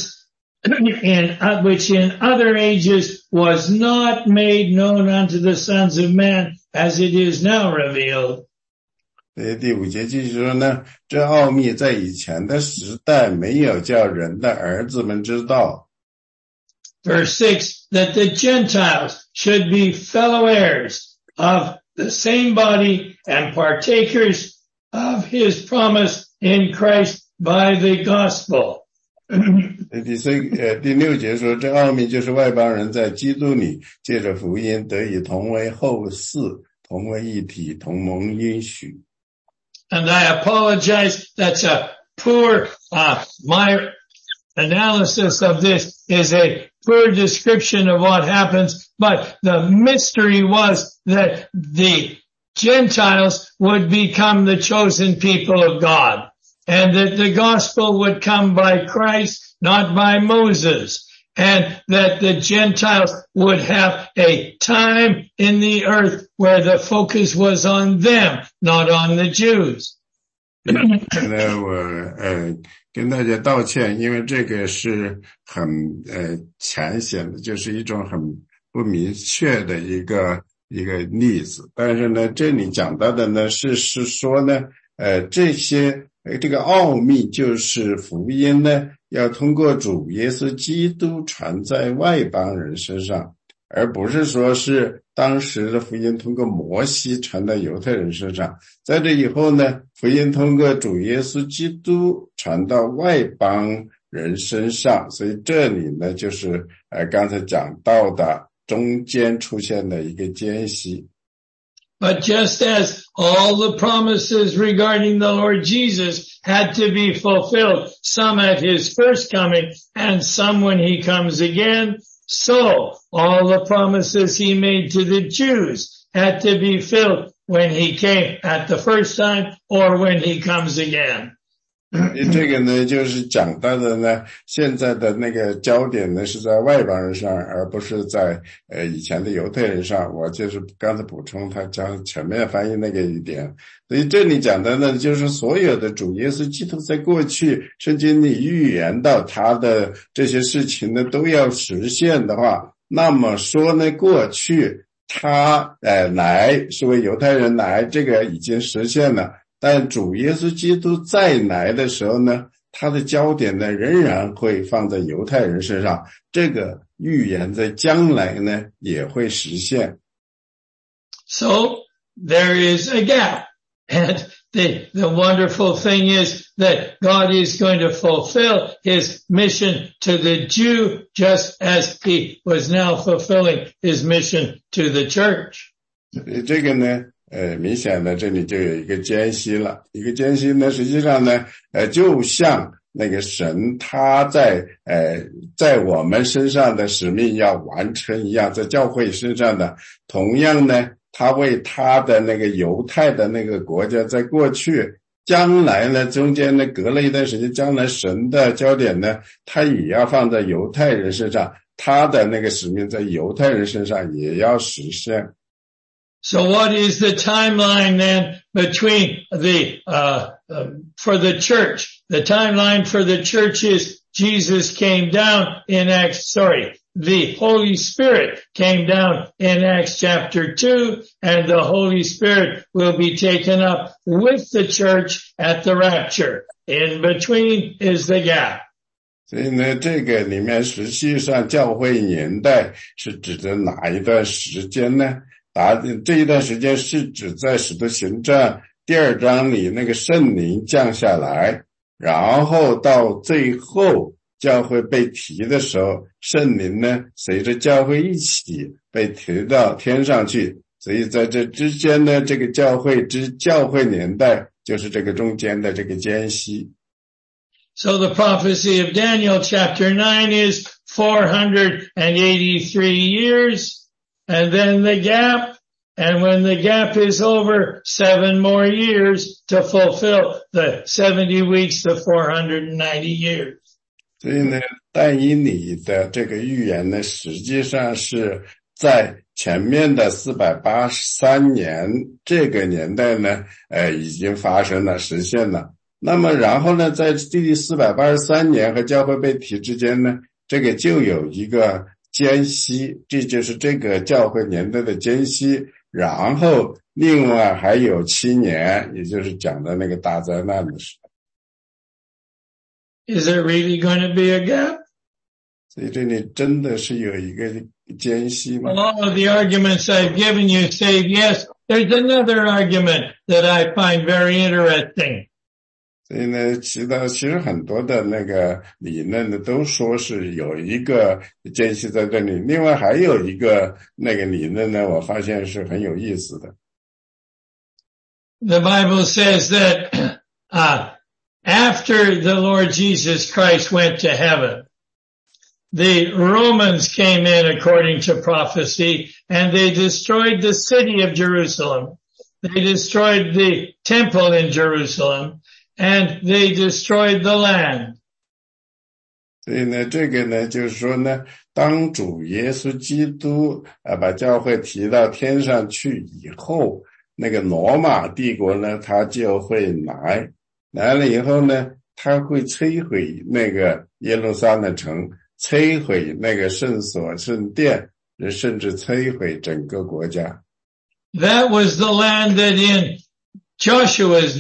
in other ages was not made known unto the sons of man as it is now revealed. 第5节继续说呢，这奥秘在以前的时代没有叫人的儿子们知道。 Verse 6, that the Gentiles should be fellow heirs of the same body and partakers of his promise in Christ by the gospel. 第6节说，这奥秘就是外邦人在基督里借着福音得以同为后嗣，同为一体，同蒙应许。 And I apologize, that's a poor, my analysis of this is a poor description of what happens, but the mystery was that the Gentiles would become the chosen people of God, and that the gospel would come by Christ, not by Moses, and that the Gentiles would have a time in the earth where the focus was on them, not on the Jews. 我跟大家道歉，因为这个是很浅显的，就是一种很不明确的一个例子。但是呢，这里讲到的呢是说呢，这个奥秘就是福音呢要通过主耶稣基督传在外邦人身上，而不是说是当时的福音通过摩西传到犹太人身上。在这以后呢，福音通过主耶稣基督传到外邦人身上，所以这里呢就是刚才讲到的中间出现的一个间隙。 But just as all the promises regarding the Lord Jesus had to be fulfilled, some at his first coming and some when he comes again, so all the promises he made to the Jews had to be filled when he came at the first time or when he comes again. 这个呢就是讲到的呢，现在的那个焦点呢是在外邦人上，而不是在以前的犹太人上。我就是刚才补充他讲前面翻译那个一点。所以这里讲的呢就是所有的主耶稣基督在过去圣经里预言到他的这些事情呢都要实现的话，那么说呢过去他来是为犹太人来，这个已经实现了。但主耶稣基督再来的时候呢，他的焦点呢仍然会放在犹太人身上，这个预言在将来呢也会实现。 So there is a gap. And the wonderful thing is that God is going to fulfill his mission to the Jew just as he was now fulfilling his mission to the church. 这个呢明显的这里就有一个间隙了，一个间隙呢实际上呢就像那个神他在我们身上的使命要完成一样，在教会身上的同样呢他为他的那个犹太的那个国家在过去将来呢中间呢隔了一段时间，将来神的焦点呢他也要放在犹太人身上，他的那个使命在犹太人身上也要实现。 So what is the timeline then between for the church? The timeline for the church is Jesus came down in the Holy Spirit came down in Acts chapter 2, and the Holy Spirit will be taken up with the church at the rapture. In between is the gap. 所以呢这个里面实际上教会年代是指的哪一段时间呢？这一段时间是指在使徒行传第2章里那个圣灵降下来，然后到最后教会被提的时候，圣灵呢随着教会一起被提到天上去，所以在这之间呢这个教会年代就是这个中间的这个间隙。 So the prophecy of Daniel chapter 9 is 483 years. And then the gap, and when the gap is over, 7 more years to fulfill the 70 weeks, the 490 years. 所以呢，但以理的这个预言呢，实际上是在前面的483年这个年代呢，已经发生了，实现了。那么然后呢，在第483年和教会被提之间呢，这个就有一个间隙，这就是这个教会年代的间隙，然后另外还有7年，也就是讲的那个大灾难的时候。 Is there really going to be a gap? 所以这里真的是有一个间隙吗？ All of the arguments I've given you say yes. There's another argument that I find very interesting. 所以呢，其实很多的那个理论呢，都说是有一个间隙在这里。另外还有一个那个理论呢，我发现是很有意思的。 The Bible says that after the Lord Jesus Christ went to heaven, the Romans came in according to prophecy, and they destroyed the city of Jerusalem. They destroyed the temple in Jerusalem.And they destroyed the land. 所以呢，这个呢，就是说呢，当主耶稣基督把教会提到天上去以后，那个罗马帝国呢，他就会来了以后呢，他会摧毁那个耶路撒冷城，摧毁那个圣所、圣殿，甚至摧毁整个国家。 That was the land that in Joshua's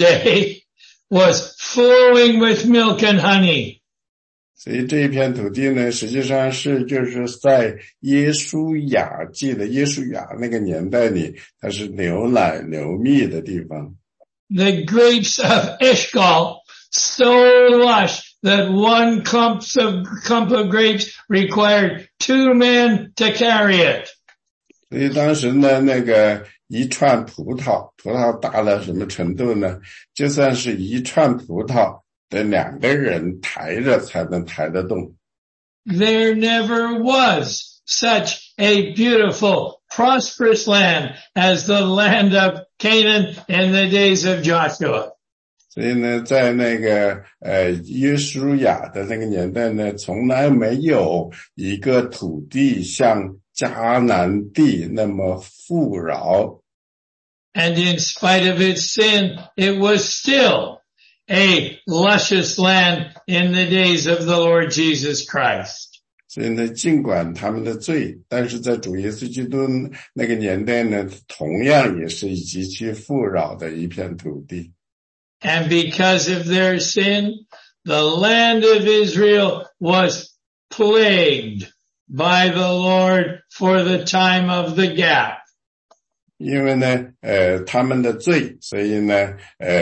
day.Was flowing with milk and honey. 所以这一片土地呢，实际上就是在耶稣亚记的耶稣亚那个年代里，它是牛奶流蜜的地方。 The grapes of Eshcol so lush that one clump of grapes required 2 men to carry it. 所以当时呢，那个一串葡萄大到什么程度呢？就算是一串葡萄得2个人抬着才能抬得动。 There never was such a beautiful, prosperous land as the land of Canaan in the days of Joshua. 所以呢，在那个约书亚的那个年代呢，从来没有一个土地像迦南地那么富饶。 And in spite of its sin, it was still a luscious land in the days of the Lord Jesus Christ. 所以呢，尽管他们的罪，但是在主耶稣基督那个年代呢，同样也是极其富饶的一片土地。 And because of their sin, the land of Israel was plagued by the Lord for the time of the gap. 因为呢他们的罪，所以呢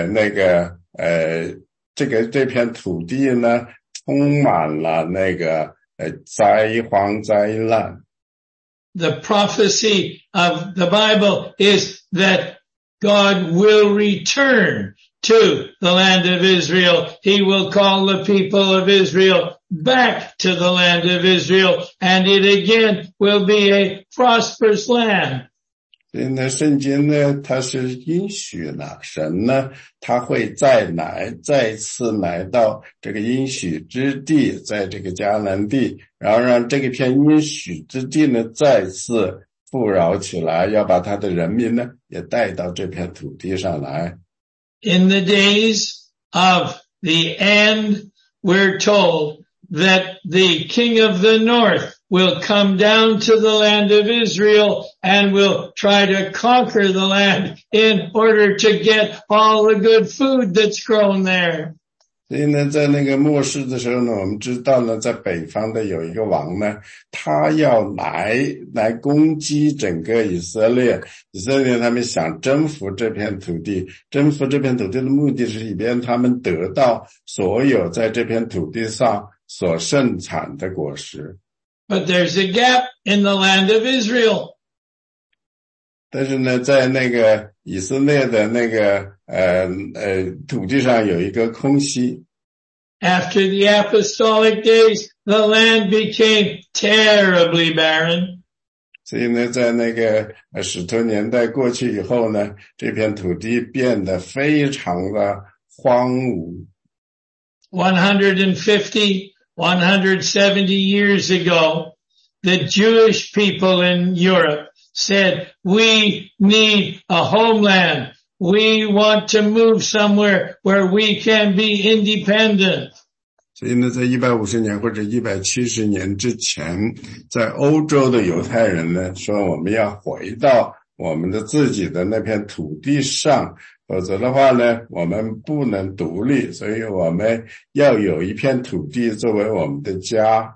这片土地呢充满了那个灾荒灾难。 The prophecy of the Bible is that God will return to the land of Israel. He will call the people of Israel back to the land of Israel, and it again will be a prosperous land. 所以呢圣经呢它是应许了神呢他会再次来到这个应许之地，在这个迦南地，然后让这个片应许之地呢再次富饶起来，要把他的人民呢也带到这片土地上来。 In the days of the end, we're told that the king of the north will come down to the land of Israel and will try to conquer the land in order to get all the good food that's grown there. 所以呢在那个末世的时候呢，我们知道呢在北方的有一个王呢，他要来攻击整个以色列他们想征服这片土地的目的是以便他们得到所有在这片土地上所盛产的果实。 But there's a gap in the land of Israel. 但是呢在那个以色列的那个土地上有一个空隙。 After the apostolic days, the land became terribly barren. 所以呢在那个使徒年代过去以后呢，这片土地变得非常的荒芜。 150, 170 years ago, the Jewish people in Europe said, we need a homeland. We want to move somewhere where we can be independent. 所以呢在150年或者170年之前，在欧洲的犹太人呢说我们要回到我们的自己的那片土地上，否则的话呢我们不能独立，所以我们要有一片土地作为我们的家。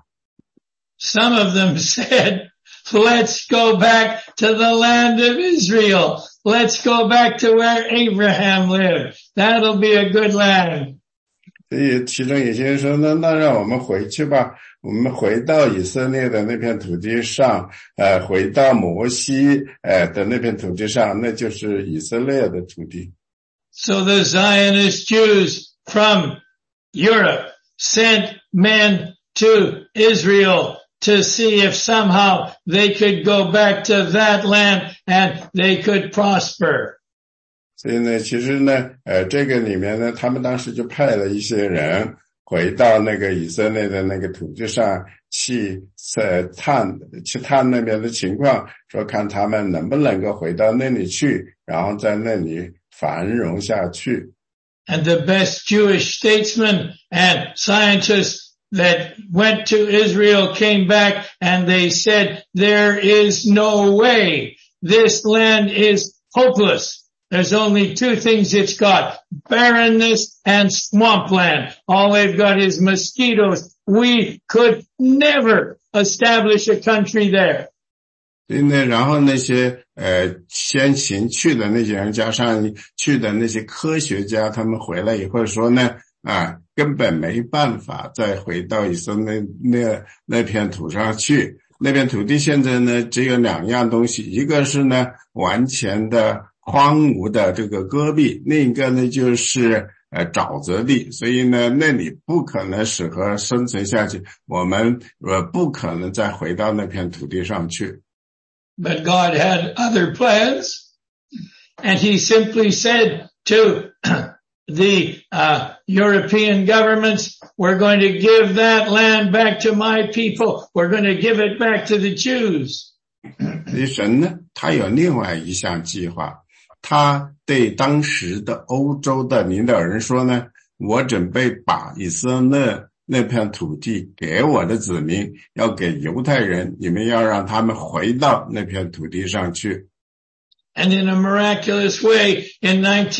Some of them said, let's go back to the land of Israel. Let's go back to where Abraham lived. That'll be a good land. 所以其中有些人说那让我们回去吧，我们回到以色列的那片土地上，回到摩西的那片土地上，那就是以色列的土地。 So the Zionist Jews from Europe sent men to Israel to see if somehow they could go back to that land and they could prosper. 所以呢其实呢这个里面呢他们当时就派了一些人回到那个以色列的那个土地上去探那边的情况，说看他们能不能够回到那里去，然后在那里繁荣下去。 And the best Jewish statesmen and scientists that went to Israel came back and they said, there is no way. This land is hopeless. There's only two things it's got, barrenness and swampland. All they've got is mosquitoes. We could never establish a country there. 所以呢然后那些先行去的那些人加上去的那些科学家，他们回来以后说呢根本没办法再回到以色列那片土上去。那片土地现在呢只有两样东西，一个是呢完全的荒芜的这个戈壁，另一个呢就是沼泽地，所以呢那里不可能适合生存下去，我们不可能再回到那片土地上去。 But God had other plans, and he simply said to the European governments, we're going to give that land back to my people. We're going to give it back to the Jews. 神呢他有另外一项计划，他对当时的欧洲的领导人说呢，我准备把以色列那片土地给我的子民，要给犹太人，你们要让他们回到那片土地上去。 And in a miraculous way, in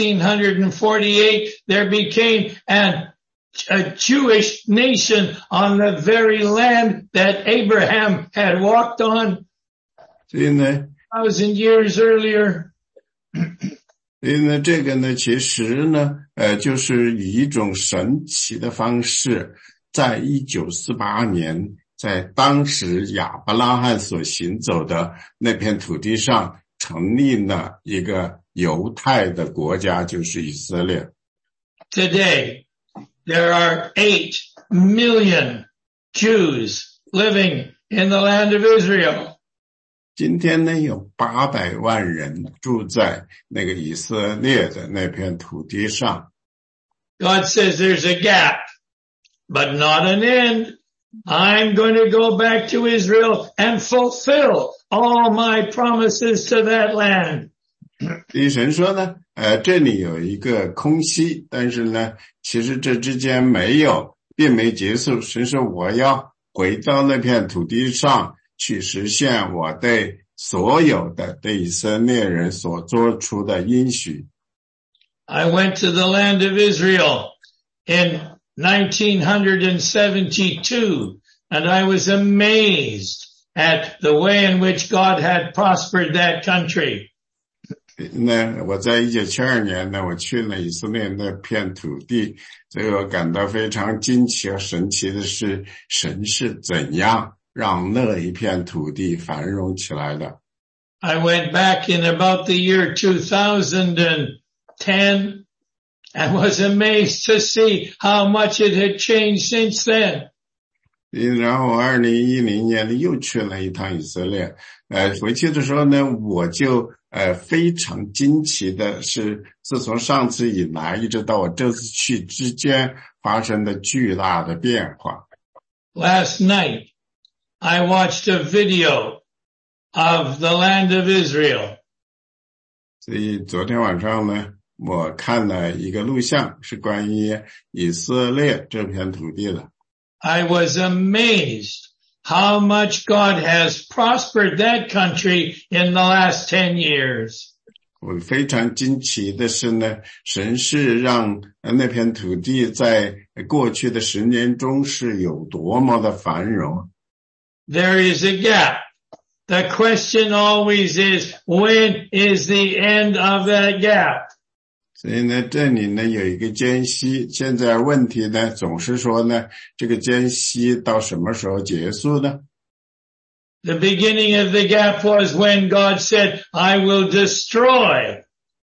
1948, there became a Jewish nation on the very land that Abraham had walked on. 所以呢 2,000 years earlier. 所以呢，这个呢，其实呢，就是以一种神奇的方式，在1948年，在当时亚伯拉罕所行走的那片土地上，成立了一个犹太的国家，就是以色列。 Today, there are 8 million Jews living in the land of Israel. 今天呢，有800万人住在那个以色列的那片土地上。 God says there's a gap, but not an end. I'm going to go back to Israel and fulfill all my promises to that land. 神说呢，这里有一个空隙，但是呢，其实这之间并没结束。神说我要回到那片土地上去实现我对所有的对以色列人所做出的应许。 I went to the land of Israel in 1972, and I was amazed at the way in which God had prospered that country. 那我在1972年呢，我去了以色列那片土地，所以我感到非常惊奇和神奇的是，神是怎样让那一片土地繁荣起来的。 I went back in about the year 2010 and was amazed to see how much it had changed since then. 然后2010年又去了一趟以色列，回去的时候呢，我就非常惊奇的是，自从上次以来一直到我这次去之间发生的巨大的变化。 Last night, I watched a video of the land of Israel. 所以昨天晚上呢，我看了一个录像，是关于以色列这片土地的。 I was amazed how much God has prospered that country in the last 10 years. 我非常惊奇的是呢，神是让那片土地在过去的10年中是有多么的繁荣。 There is a gap. The question always is, when is the end of that gap? 所以呢，这里呢有一个间隙，现在问题呢总是说呢，这个间隙到什么时候结束呢？ The beginning of the gap was when God said, I will destroy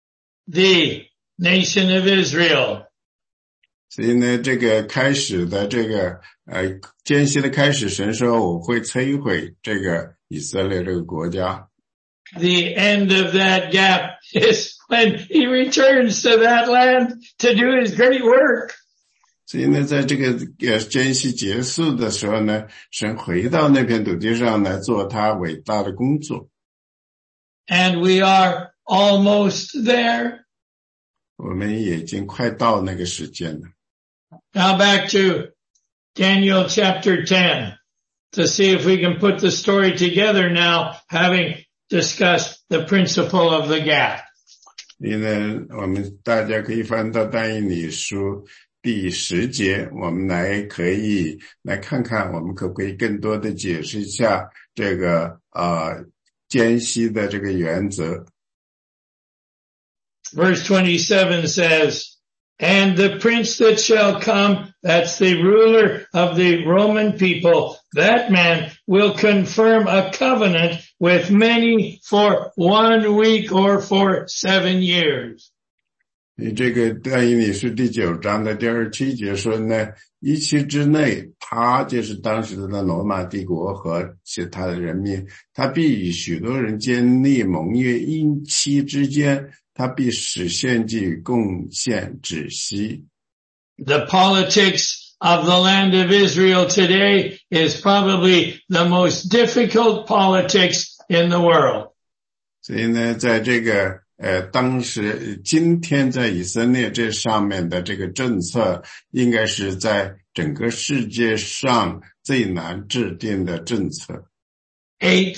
the nation of Israel. 所以呢，这个开始的这个间隙的开始，神说我会摧毁这个以色列这个国家。 The end of that gap is when he returns to that land to do his great work. 所以呢，在这个间隙结束的时候呢，神回到那片土地上来做他伟大的工作。 And we are almost there. 我们已经快到那个时间了。 Now back to Daniel chapter 10 to see if we can put the story together now, having discussed the principle of the gap. 因为我们大家可以翻到但以理书第10节，我们可以来看看，我们可不可以更多的解释一下这个间隙的这个原则。 Verse 27 says, And the prince that shall come, that's the ruler of the Roman people, that man will confirm a covenant with many for 1 week or for 7 years. 你这个但以理书第9章的第27节说呢，一期之内，他就是当时的罗马帝国和其他的人民，他必与许多人建立盟约，1期之间，他必使献祭贡献止息。 The politics of the land of Israel today is probably the most difficult politics in the world. 所以呢，在这个当时今天在以色列这上面的这个政策，应该是在整个世界上最难制定的政策。8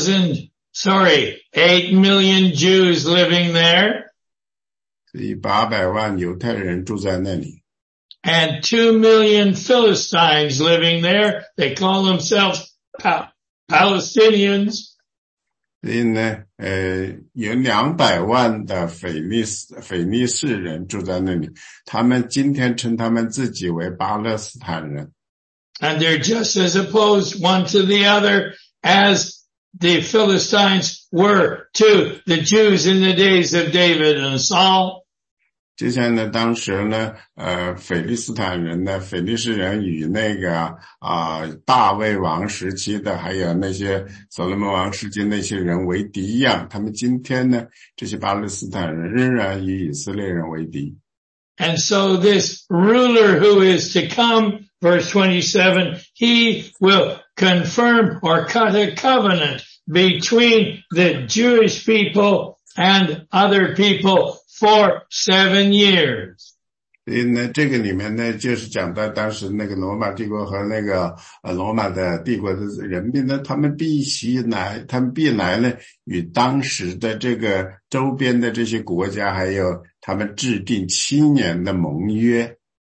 million Jews living there. 所以800万犹太人住在那里。 And 2 million Philistines living there. They call themselves Palestinians. 所以呢，有200万的腓力士人住在那里，他们今天称他们自己为巴勒斯坦人。 And they're just as opposed one to the other as the Philistines were to the Jews in the days of David and Saul. 就像呢，当时呢，腓力士人与那个大卫王时期的，还有那些所罗门王时期那些人为敌一样，他们今天呢，这些巴勒斯坦人仍然与以色列人为敌。 And so this ruler who is to come, verse 27, he will confirm or cut a covenant between the Jewish people and other people for 7 years. 所以呢，这个里面呢，就是讲到当时那个罗马帝国和那个罗马的帝国的人民呢，他们必来呢，与当时的这个周边的这些国家，还有他们制定7年的盟约。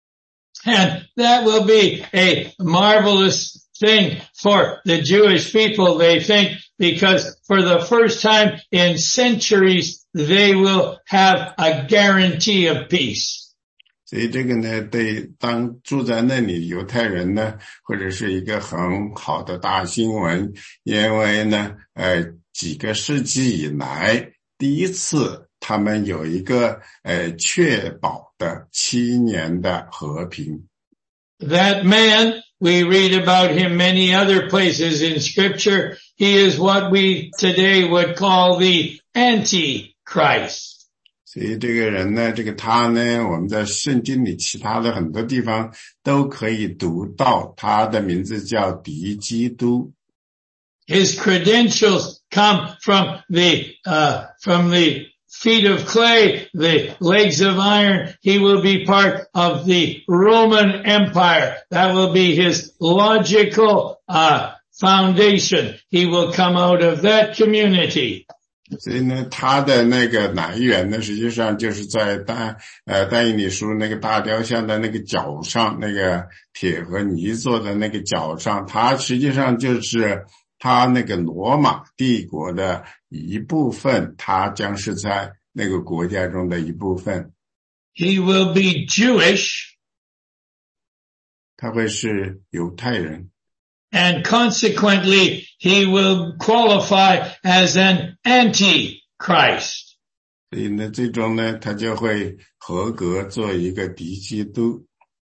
And that will be a marvelous thing for the Jewish people, they think, because for the first time in centuries, they will have a guarantee of peace. 所以这个呢，对当住在那里犹太人呢，或者是一个很好的大新闻，因为呢，几个世纪以来，第一次他们有一个确保的7年的和平。 That man, we read about him many other places in Scripture. He is what we today would call the Antichrist. 所以这个人呢，他呢，我们在圣经里其他的很多地方都可以读到，他的名字叫敌基督。 His credentials come from the feet of clay, the legs of iron. He will be part of the Roman Empire. That will be his logical foundation. He will come out of that community. 所以呢，他的那个来源呢，实际上就是在但以理书那个大雕像的那个脚上，那个铁和泥做的那个脚上，他实际上就是他那个罗马帝国的一部分，他将是在那个国家中的一部分。 He will be Jewish. 他会是犹太人。 And consequently, he will qualify as an antichrist. 所以呢，最终呢，他就会合格做一个敌基督。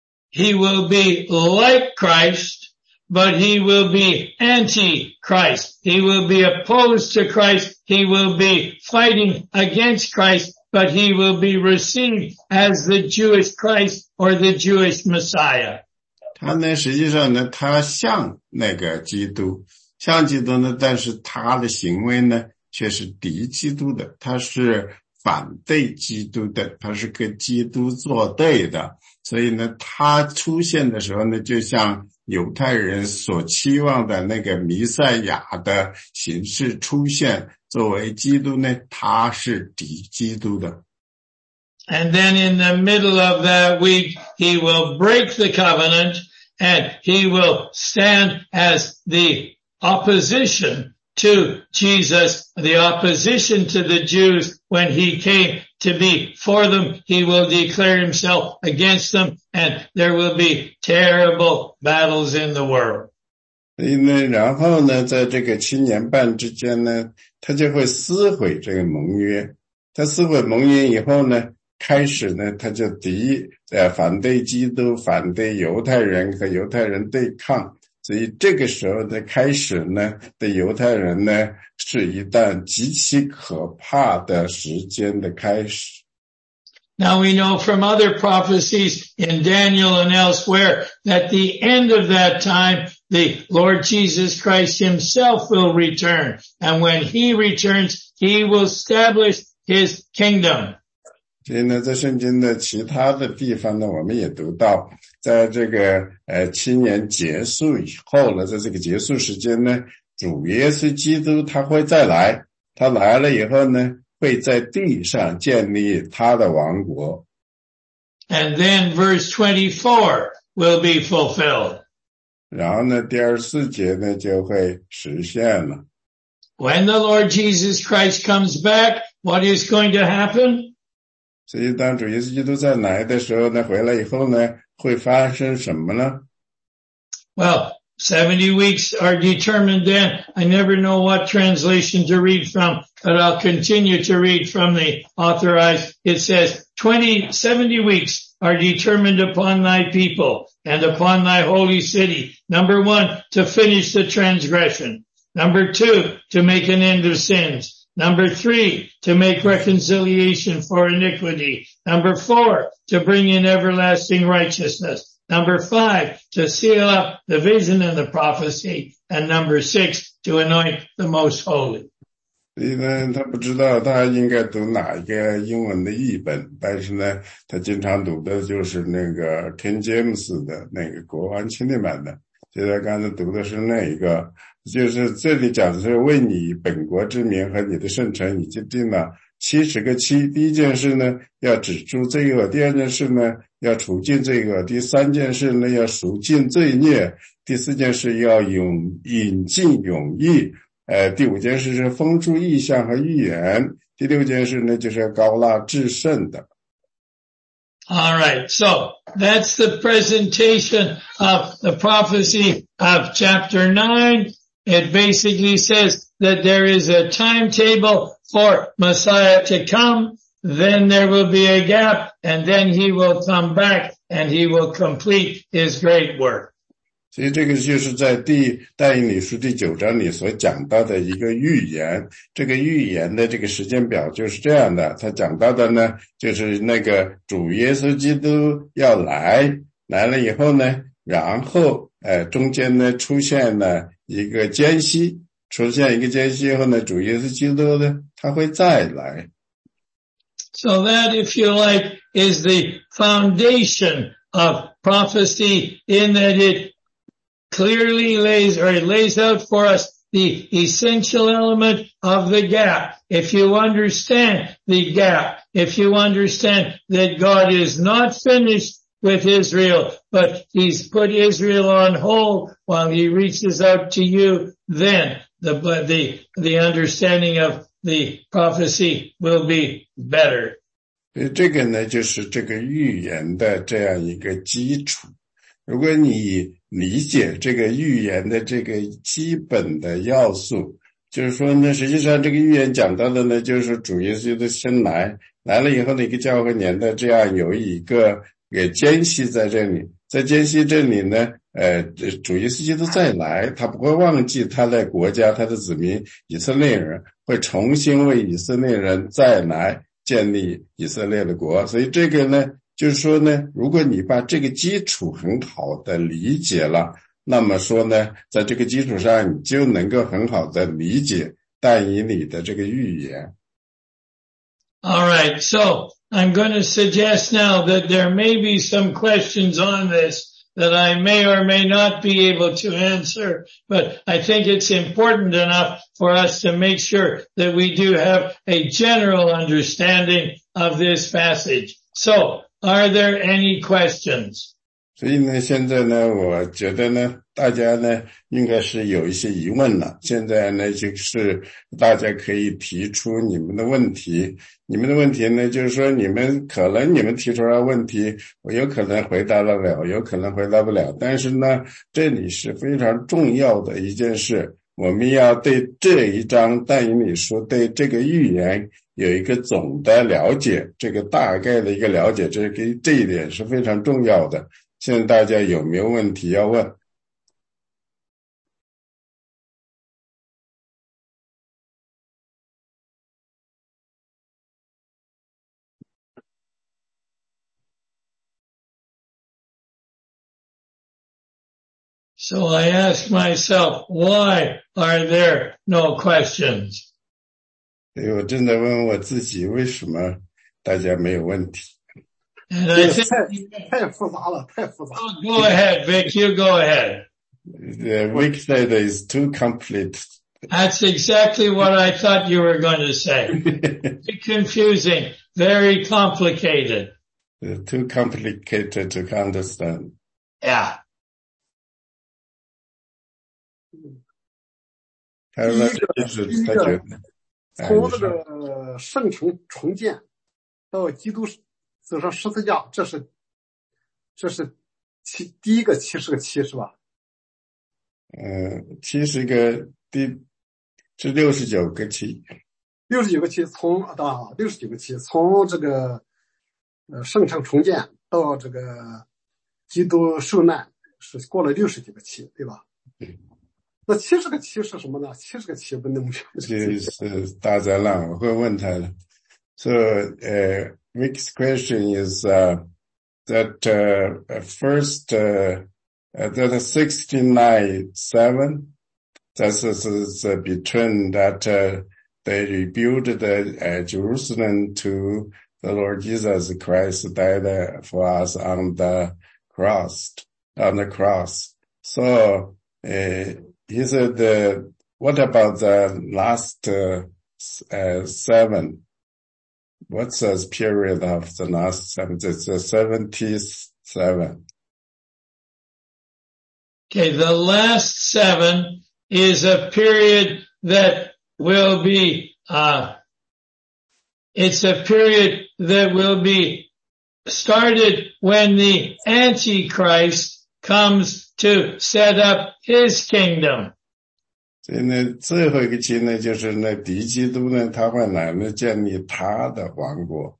He will be like Christ, but he will be anti-Christ. He will be opposed to Christ. He will be fighting against Christ, but he will be received as the Jewish Christ or the Jewish Messiah. 他呢，实际上呢，他像那个基督，呢，但是他的行为呢，却是敌基督的，他是反对基督的，他是跟基督作对的。所以呢，他出现的时候呢，就像犹太人所期望的那个弥赛亚的形式出现，作为基督呢，他是敌基督的。 And then in the middle of that week, he will break the covenant and he will stand as the opposition to Jesus, the opposition to the Jews when he came to be for them. He will declare himself against them and there will be terrible battles in the world. 所以呢，然后呢，在这个7年半之间呢，他就会撕毁这个盟约。他撕毁盟约以后呢，开始呢，他就反对基督，反对犹太人，和犹太人对抗。所以这个时候的开始呢，对犹太人呢，是一段极其可怕的时间的开始。 Now we know from other prophecies in Daniel and elsewhere that the end of that time, the Lord Jesus Christ himself will return. And when he returns, he will establish his kingdom. 所以呢，在圣经的其他的地方呢，我们也读到，在这个7年结束以后呢，在这个结束时间呢，主耶稣基督他会再来，他来了以后呢，会在地上建立他的王国。 And then verse 24 will be fulfilled. 然后呢，第24节呢就会实现了。 when the Lord Jesus Christ comes back, what is going to happen? 所以当主耶稣基督再来的时候呢，回来以后呢，会发生什么呢？ Well, 70 weeks are determined then. I never know what translation to read from, but I'll continue to read from the authorized. It says 70 weeks are determined upon thy people and upon thy holy city. Number 1, to finish the transgression. Number 2, to make an end of sins. Number 3, to make reconciliation for iniquity. Number 4, to bring in everlasting righteousness. Number 5, to seal up the vision and the prophecy. And number 6, to anoint the most holy. 所以呢，他不知道他应该读哪一个英文的译本，但是呢，他经常读的就是那个 King James 的那个国王钦定版的。就他刚才读的是那一个，就是这里讲的是为你本国之名和你的圣城已经定了70个期。第一件事呢，要止住罪恶；第二件事呢，要除尽罪恶；第三件事呢，要赎尽罪孽；第四件事要引进永义。第五件事是封住异象和预言，第六件事呢就是要膏蜡至圣的。 All right, so that's the presentation of the prophecy of chapter 9. It basically says that there is a timetable for Messiah to come, then there will be a gap, and then he will come back and he will complete his great work. 所以这个就是在但以理书第9章里所讲到的一个预言，这个预言的这个时间表就是这样的，他讲到的呢，就是那个主耶稣基督要来了以后呢，然后中间呢出现了一个间隙以后呢，主耶稣基督呢他会再来。 So that, if you like, is the foundation of prophecy, in that it clearly lays out for us the essential element of the gap. If you understand the gap, if you understand that God is not finished with Israel, but he's put Israel on hold while he reaches out to you, then the understanding of the prophecy will be better. 这个呢，就是这个预言的这样一个基础。如果你理解这个预言的这个基本的要素，就是说呢，实际上这个预言讲到的呢，就是主耶稣的先来了以后的一个教会年的这样有一个间隙在这里，在间隙这里呢，主耶稣基督再来，他不会忘记他的国家，他的子民以色列人，会重新为以色列人再来建立以色列的国。所以这个呢，就是说呢，如果你把这个基础很好的理解了，那么说呢，在这个基础上你就能够很好的理解但以理的这个预言。 All right, so I'm going to suggest now that there may be some questions on this that I may or may not be able to answer, but I think it's important enough for us to make sure that we do have a general understanding of this passage. So, are there any questions? 所以呢，现在呢，我觉得呢，大家呢应该是有一些疑问了。现在呢，就是大家可以提出你们的问题。你们的问题呢，就是说你们提出来问题，我有可能回答得了，有可能回答不了。但是呢，这里是非常重要的一件事，我们要对这一章但以理书对这个预言有一个总的了解，这个大概的一个了解，这一点是非常重要的。现在大家有没有问题要问 ？So I ask myself, why are there no questions? 所以我正在问我自己，为什么大家没有问题？ And I think 太复杂了。 Go ahead, Vic. You go ahead. Vic said it's too complete. That's exactly what I thought you were going to say. Confusing, very complicated. Too complicated to understand. Yeah. 他说这就是他觉得从这个圣城重建到基督走上十字架，这是第一个70个7是吧 ？70个是69个7，69 个7从69个7从这个圣城重建到这个基督受难是过了60几个7，对吧？ 对。 那70个7是什么呢？70个7不能这是大灾难，我会问他的。So, Vic's question is that first that 69:7, that is between that they rebuilt the Jerusalem to the Lord Jesus Christ died for us on the cross. So he said, what about the last 7? What's the period of the last 7? It's 77. Okay, the last 7 is a period that will be, it's a period that will be started when the Antichrist comes to set up his kingdom. 所以呢，最后一个期呢，就是那敌基督呢，他会来呢建立他的王国。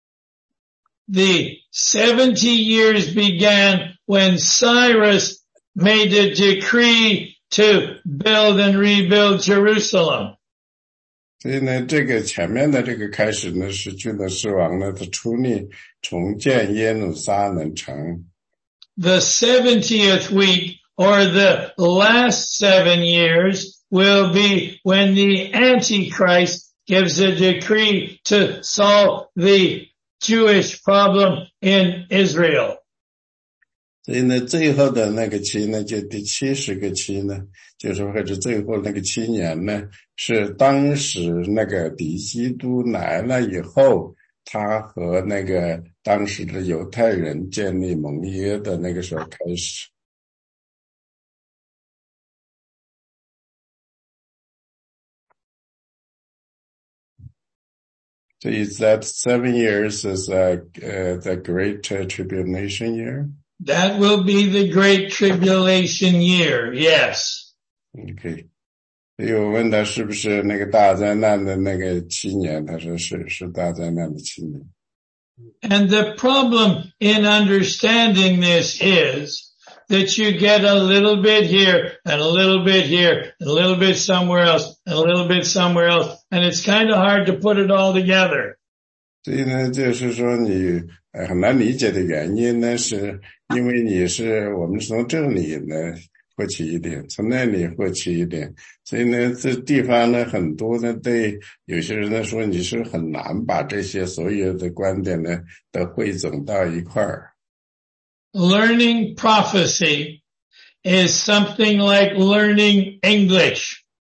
The 70 years began when Cyrus made a decree to build and rebuild Jerusalem. 所以呢，这个前面的这个开始呢，是君的狮王呢，他出力重建耶路撒冷城。 The 70th week, or the last 7 years, will be when the Antichrist gives a decree to solve the Jewish problem in Israel. 所以呢，最后的那个期呢，就第70个期呢，就是或者最后那个7年呢，是当时那个敌基督来了以后，他和那个当时的犹太人建立盟约的那个时候开始。So is that 7 years is the Great Tribulation year? That will be the Great Tribulation year, yes. Okay. 所以我问他是不是那个大灾难的那个7年，他说是大灾难的7年。 And the problem in understanding this is that you get a little bit here and a little bit here and a little bit somewhere else and a little bit somewhere else, and it's kind of hard to put it all together. 所以呢，就是说你很难理解的原因呢，是因为你是我们从这里呢获取一点，从那里获取一点，所以呢，这地方呢很多呢，对有些人来说你是很难把这些所有的观点呢都汇总到一块儿。 Learning prophecy is something like learning English.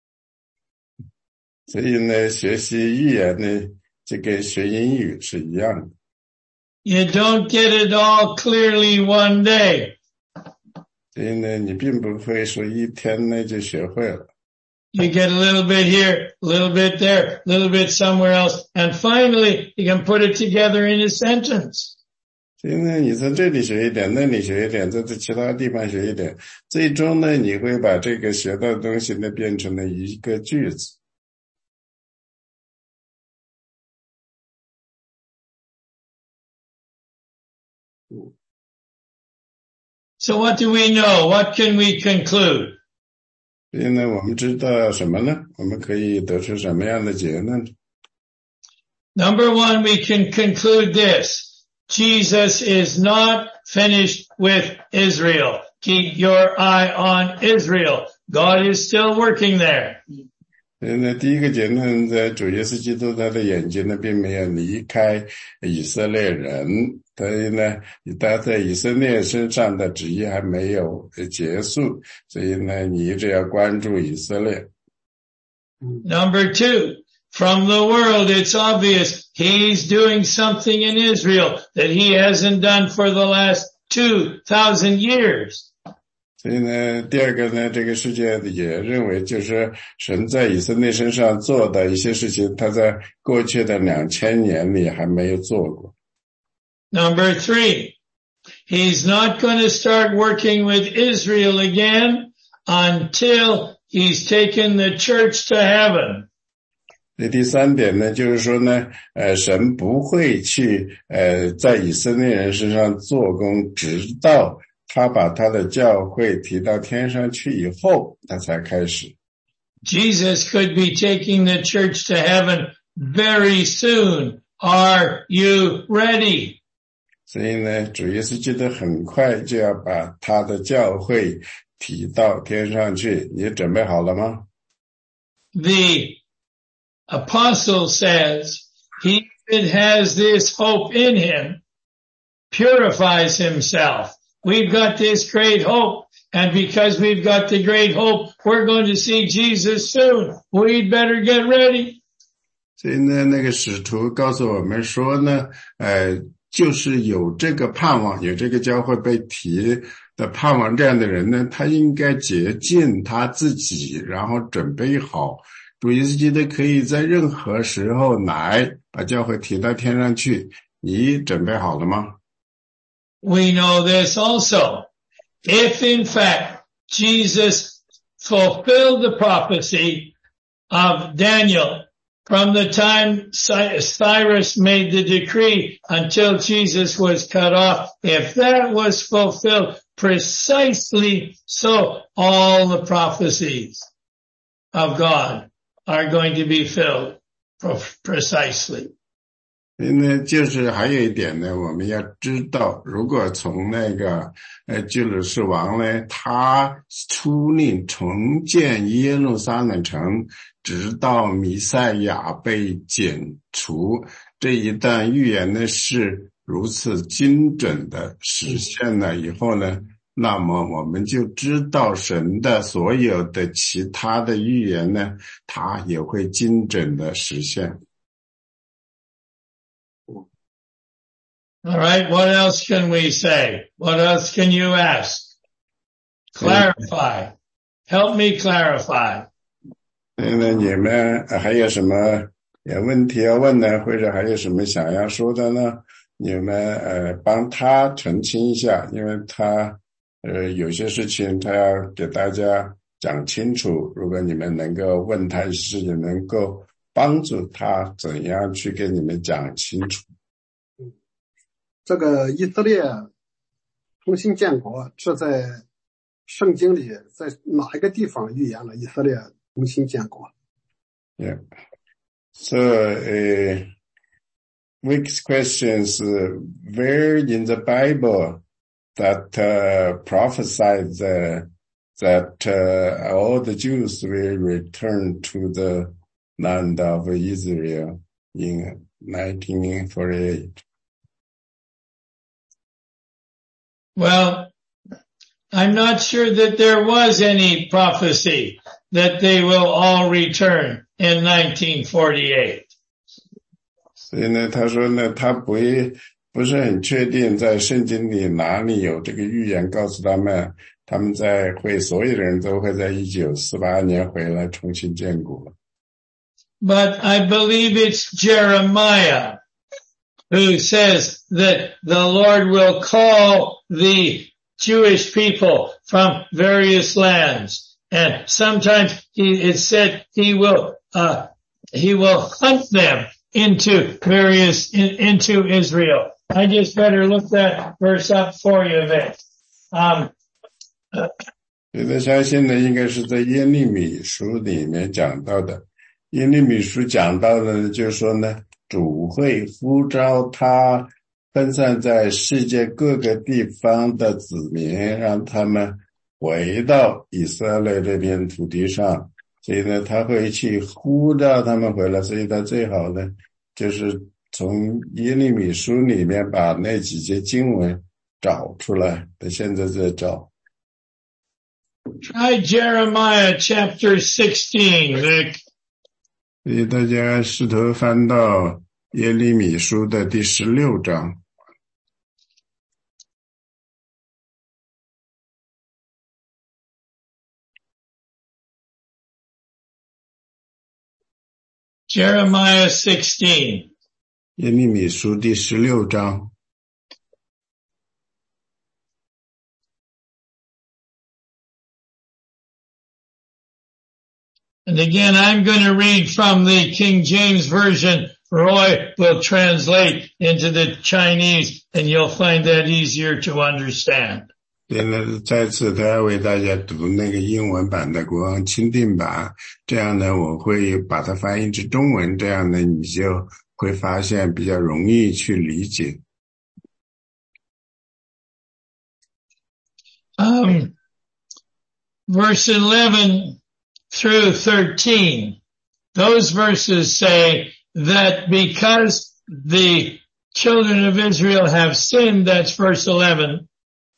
所以呢，学习语言呢，就跟学英语是一样的。 You don't get it all clearly one day. 所以呢，你并不会说一天呢就学会了。 You get a little bit here, a little bit there, a little bit somewhere else, and finally you can put it together in a sentence. 所以呢，你从这里学一点，那里学一点，在其他地方学一点，最终呢，你会把这个学到的东西呢变成了一个句子。 So what do we know? What can we conclude? 所以呢，我们知道什么呢？我们可以得出什么样的结论？ Number one, we can conclude this. Jesus is not finished with Israel. Keep your eye on Israel. God is still working there. 所以呢，第一个结论，在主耶稣基督他的眼睛呢，并没有离开以色列人，所以呢，他在以色列身上的旨意还没有结束，所以呢，你一直要关注以色列。 Number two, from the world, it's obvious he's doing something in Israel that he hasn't done for the last 2,000 years. 所以呢，第二个呢，这个世界也认为，就是神在以色列身上做的一些事情，他在过去的2000年里还没有做过。 Number 3, he's not going to start working with Israel again until he's taken the church to heaven. 第三点呢，就是说呢，神不会去在以色列人身上做工，直到他把他的教会提到天上去以后，他才开始。 Jesus could be taking the church to heaven very soon. Are you ready? 所以呢，主耶稣基督很快就要把他的教会提到天上去，你准备好了吗？ The apostle says he that has this hope in him purifies himself. We've got this great hope, and because we've got the great hope, we're going to see Jesus soon. We'd better get ready. 所以呢，那个使徒告诉我们说呢，就是有这个盼望，有这个教会被提的盼望，这样的人呢，他应该洁净他自己，然后准备好。主耶稣基督可以在任何时候来把教会提到天上去，你准备好了吗？ We know this also. If in fact Jesus fulfilled the prophecy of Daniel from the time Cyrus made the decree until Jesus was cut off, if that was fulfilled precisely so, all the prophecies of God are going to be filled precisely. 所以呢，就是还有一点呢，我们要知道，如果从那个居鲁士王呢，他出令重建耶路撒冷城，直到弥赛亚被剪除，这一段预言呢是如此精准的实现了以后呢，那么我们就知道神的所有的其他的预言呢，它也会精准的实现。 All right, what else can we say? What else can you ask? Clarify. Help me clarify. 那你们还有什么问题要问呢？或者还有什么想要说的呢？你们帮他澄清一下，因为他有些事情他要给大家讲清楚，如果你们能够问他一些事情，能够帮助他怎样去给你们讲清楚。 这个以色列重新建国是在圣经里在哪一个地方预言了以色列重新建国？ Yeah. So, Week's questions, where in the Bible that prophesied that all the Jews will return to the land of Israel in 1948? Well, I'm not sure that there was any prophecy that they will all return in 1948. 所以呢，他说呢，他不是很确定在圣经里哪里有这个预言告诉他们，他们所有的人都会在1948年回来重新建国。 But I believe it's Jeremiah who says that the Lord will call the Jewish people from various lands. And sometimes it said he will hunt them into Israel. I just better look that verse up for you, Vic. 所以相信呢，应该是在耶利米书里面讲到的。耶利米书讲到的就是说呢，主会呼召他分散在世界各个地方的子民，让他们回到以色列这片土地上。所以呢，他会去呼召他们回来。所以他最好呢，就是从耶利米书里面把那几节经文找出来。他现在在找。 Try Jeremiah chapter 16, Vic. 所以大家试图翻到耶利米书的第16章。 Jeremiah 16. 耶利米书第16章。 And again, I'm going to read from the King James Version. Roy will translate into the Chinese, and you'll find that easier to understand. 现在再次他要为大家读那个英文版的国王钦定版，这样呢我会把它翻译成中文，这样呢你就会发现比较容易去理解。 Verse 11 through 13. Those verses say that because the children of Israel have sinned, that's verse 11.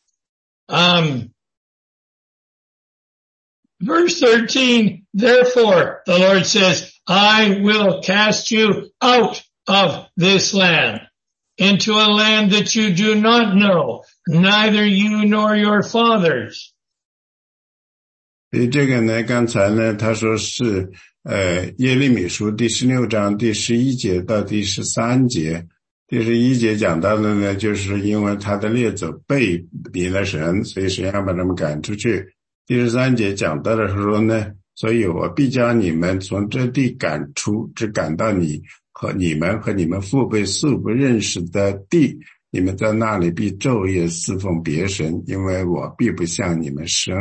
Verse 13, therefore, the Lord says, I will cast you out of this land, into a land that you do not know, neither you nor your fathers. 所以这个呢，刚才呢，他说是耶利米书第16章第11节到第13节。第11节讲到的呢，就是因为他的列祖背离了神，所以神要把他们赶出去。第13节讲到的是说呢，所以我必将你们从这地赶出，只赶到你和你们父辈素不认识的地，你们在那里必昼夜侍奉别神，因为我必不向你们生。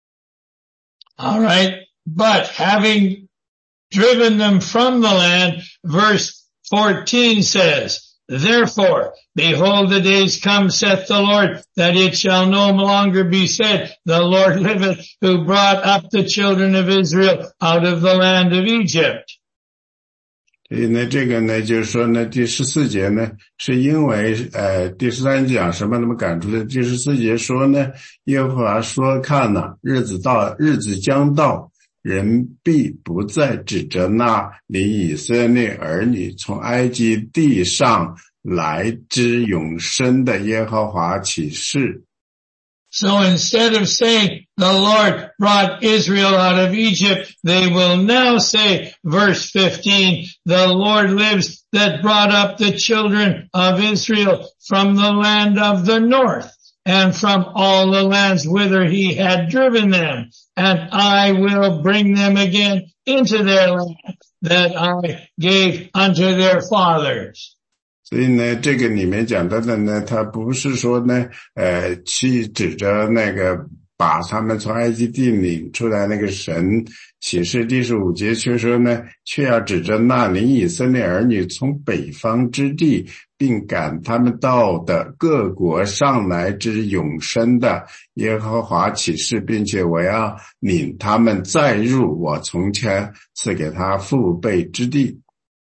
All right, but having driven them from the land, verse 14 says, Therefore, behold, the days come, saith the Lord, that it shall no longer be said, The Lord liveth, who brought up the children of Israel out of the land of Egypt. 所以呢，这个呢，就是说呢，第14节呢，是因为第13节讲什么那么赶出的？第14节说呢，耶和华说：“看哪，日子将到，人必不再指着那领以色列儿女从埃及地上来之永生的耶和华起誓。” So instead of saying, the Lord brought Israel out of Egypt, they will now say, verse 15, the Lord lives that brought up the children of Israel from the land of the north and from all the lands whither he had driven them. And I will bring them again into their land that I gave unto their fathers. 所以呢，这个里面讲到的呢，他不是说呢，去指着那个把他们从埃及地领出来那个神，启示第15节却说呢，却要指着那领以色列儿女从北方之地，并赶他们到的各国上来之永生的耶和华启示，并且我要领他们再入我从前赐给他父辈之地。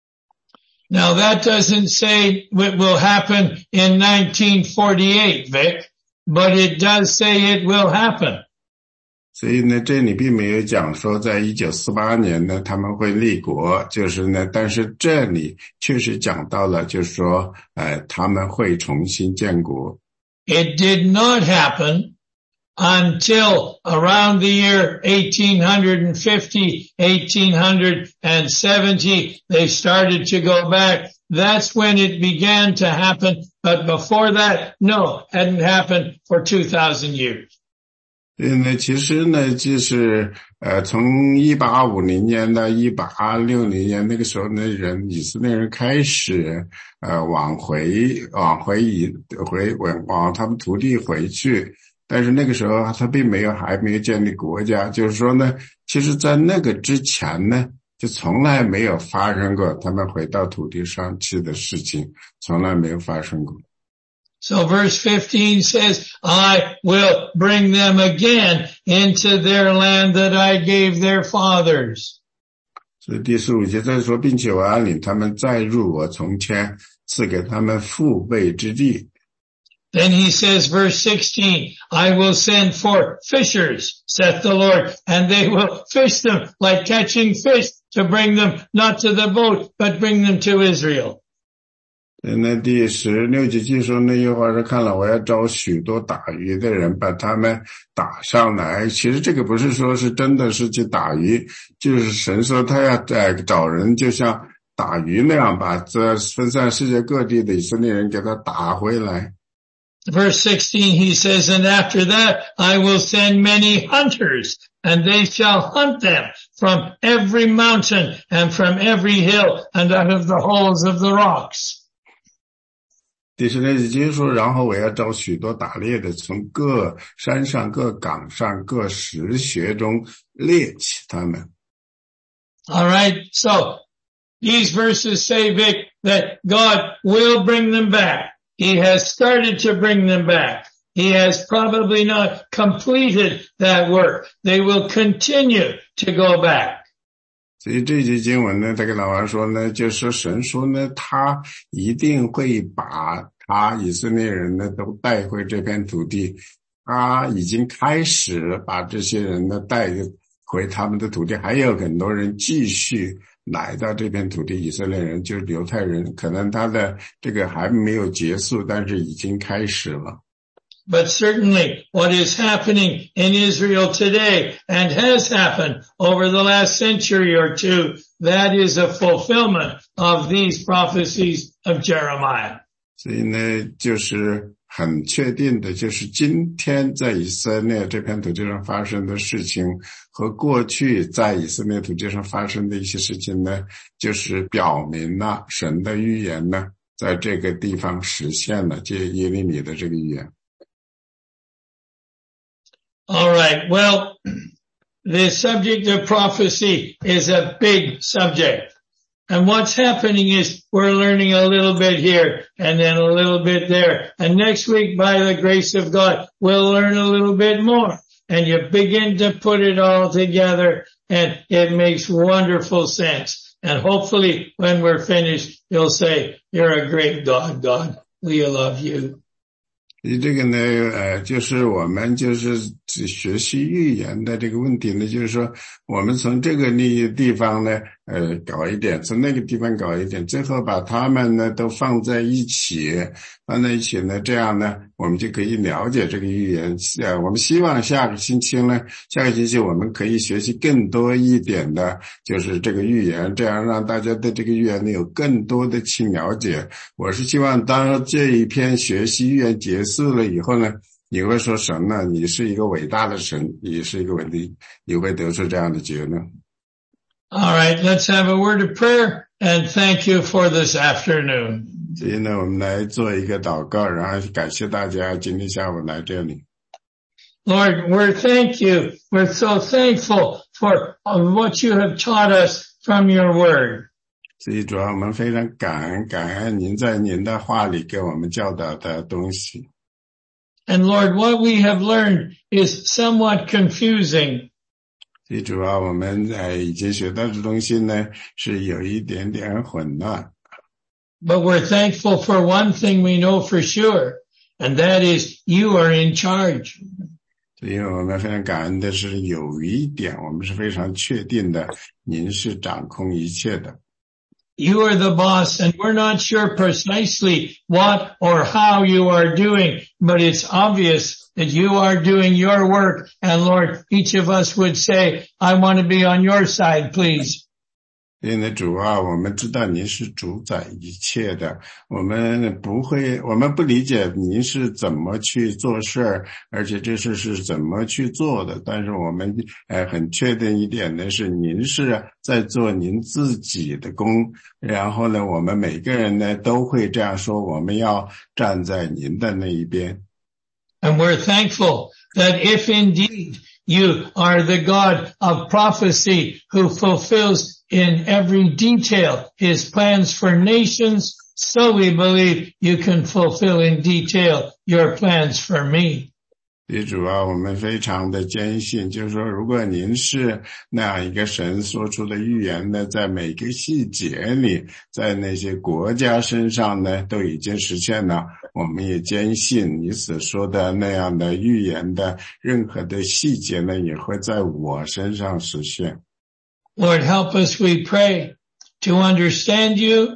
Now that doesn't say it will happen in 1948, Vic, but it does say it will happen. 所以呢，这里并没有讲说在1948年呢他们会立国，就是呢，但是这里确实讲到了，就是说，他们会重新建国。 It did not happen until around the year 1850, 1870, they started to go back. That's when it began to happen. But before that, no, hadn't happened for 2,000 years. 其实呢，就是从1850年到1860年那个时候呢，以色列人开始往他们土地回去。但是那个时候他还没有建立国家，就是说呢，其实在那个之前呢，就从来没有发生过他们回到土地上去的事情，从来没有发生过。 So verse 15 says, I will bring them again into their land that I gave their fathers. 所以第15节再说，并且我要领他们再入我从前赐给他们父辈之地。 Then he says, verse 16, I will send forth fishers, saith the Lord, and they will fish them like catching fish to bring them not to the boat, but bring them to Israel. 那第16节记说，那耶和华说，看了我要招许多打鱼的人，把他们打上来。其实这个不是说是真的是去打鱼，就是神说他要找人，就像打鱼那样，把这分散世界各地的以色列人给他打回来。 Verse 16, he says, and after that I will send many hunters, and they shall hunt them from every mountain and from every hill and out of the holes of the rocks. 第16节接着说，然后我要召许多打猎的，从各山上、各岗上、各石穴中猎起他们。 All right, so these verses say, Vic, that God will bring them back. He has started to bring them back. He has probably not completed that work. They will continue to go back. 所以这节经文呢，他跟老王说呢，就是神说呢，他一定会把他以色列人呢都带回这片土地。他已经开始把这些人呢带回他们的土地，还有很多人继续来到这片土地。以色列人就是犹太人，可能他的这个还没有结束，但是已经开始了。 But certainly what is happening in Israel today and has happened over the last century or two, that is a fulfillment of these prophecies of Jeremiah. 所以呢，就是很确定的，就是今天在以色列这片土地上发生的事情和过去在以色列土地上发生的一些事情呢，就是表明了神的预言呢，在这个地方实现了，借耶利米的这个预言。 All right. Well, the subject of prophecy is a big subject. And what's happening is we're learning a little bit here and then a little bit there. And next week, by the grace of God, we'll learn a little bit more. And you begin to put it all together and it makes wonderful sense. And hopefully when we're finished, you'll say, you're a great God, God. We love you. 这个呢，就是我们就是学习预言的这个问题呢，就是说我们从这个地方呢，搞一点，从那个地方搞一点，最后把它们呢都放在一起呢，这样呢，我们就可以了解这个预言。我们希望下个星期我们可以学习更多一点的，就是这个预言，这样让大家对这个预言呢有更多的去了解。我是希望当这一篇学习预言结束了以后呢，你会说神呢，你是一个伟大的神，你是一个你会得出这样的结论。 All right, let's have a word of prayer and thank you for this afternoon. 所以呢，我们来做一个祷告，然后感谢大家今天下午来这里。 Lord, we're so thankful for what you have taught us from your word. 所以主要我们非常感恩您在您的话里给我们教导的东西。 And Lord, what we have learned is somewhat confusing. 所以主要我们已经学到的东西呢，是有一点点混乱。 But we're thankful for one thing we know for sure, and that is you are in charge. 所以我们非常感恩的是有一点我们是非常确定的，您是掌控一切的。 You are the boss, and we're not sure precisely what or how you are doing, but it's obvious that you are doing your work. And Lord, each of us would say, I want to be on your side, please. 因为主啊，我们知道您是主宰一切的，我们不理解您是怎么去做事儿，而且这事是怎么去做的，但是我们很确定一点的是您是在做您自己的工，然后呢我们每个人呢都会这样说，我们要站在您的那一边。 And we're thankful that if indeed you are the God of prophecy who fulfills in every detail his plans for nations, so we believe you can fulfill in detail your plans for me. 主啊，我们非常的坚信，就是说如果您是那样一个神说出的预言呢，在每个细节里，在那些国家身上呢都已经实现了，我们也坚信你所说的那样的预言的任何的细节呢也会在我身上实现。 Lord, help us, we pray, to understand you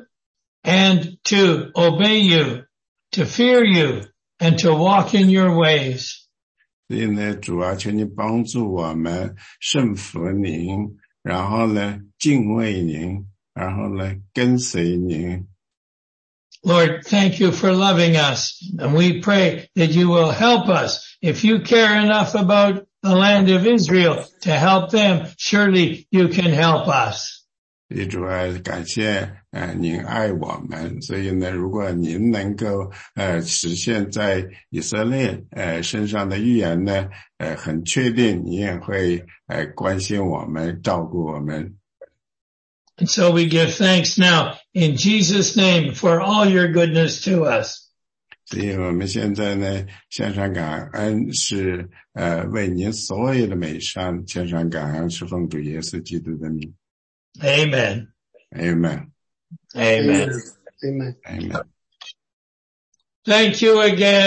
and to obey you, to fear you and to walk in your ways. 所以呢，主啊，求你帮助我们顺服您，然后呢，敬畏您， 然后呢跟随您。 Lord, thank you for loving us. And we pray that you will help us. If you care enough about the land of Israel to help them, surely you can help us. 主啊，感谢您爱我们，所以呢，如果您能够实现在以色列身上的预言呢，很确定你也会关心我们，照顾我们。 And so we give thanks now in Jesus' name for all your goodness to us. 所以我们现在呢，献上感恩是为您所有的美善献上感恩，是奉主耶稣基督的名。 Amen. Amen. Amen. Amen. Amen. Thank you again.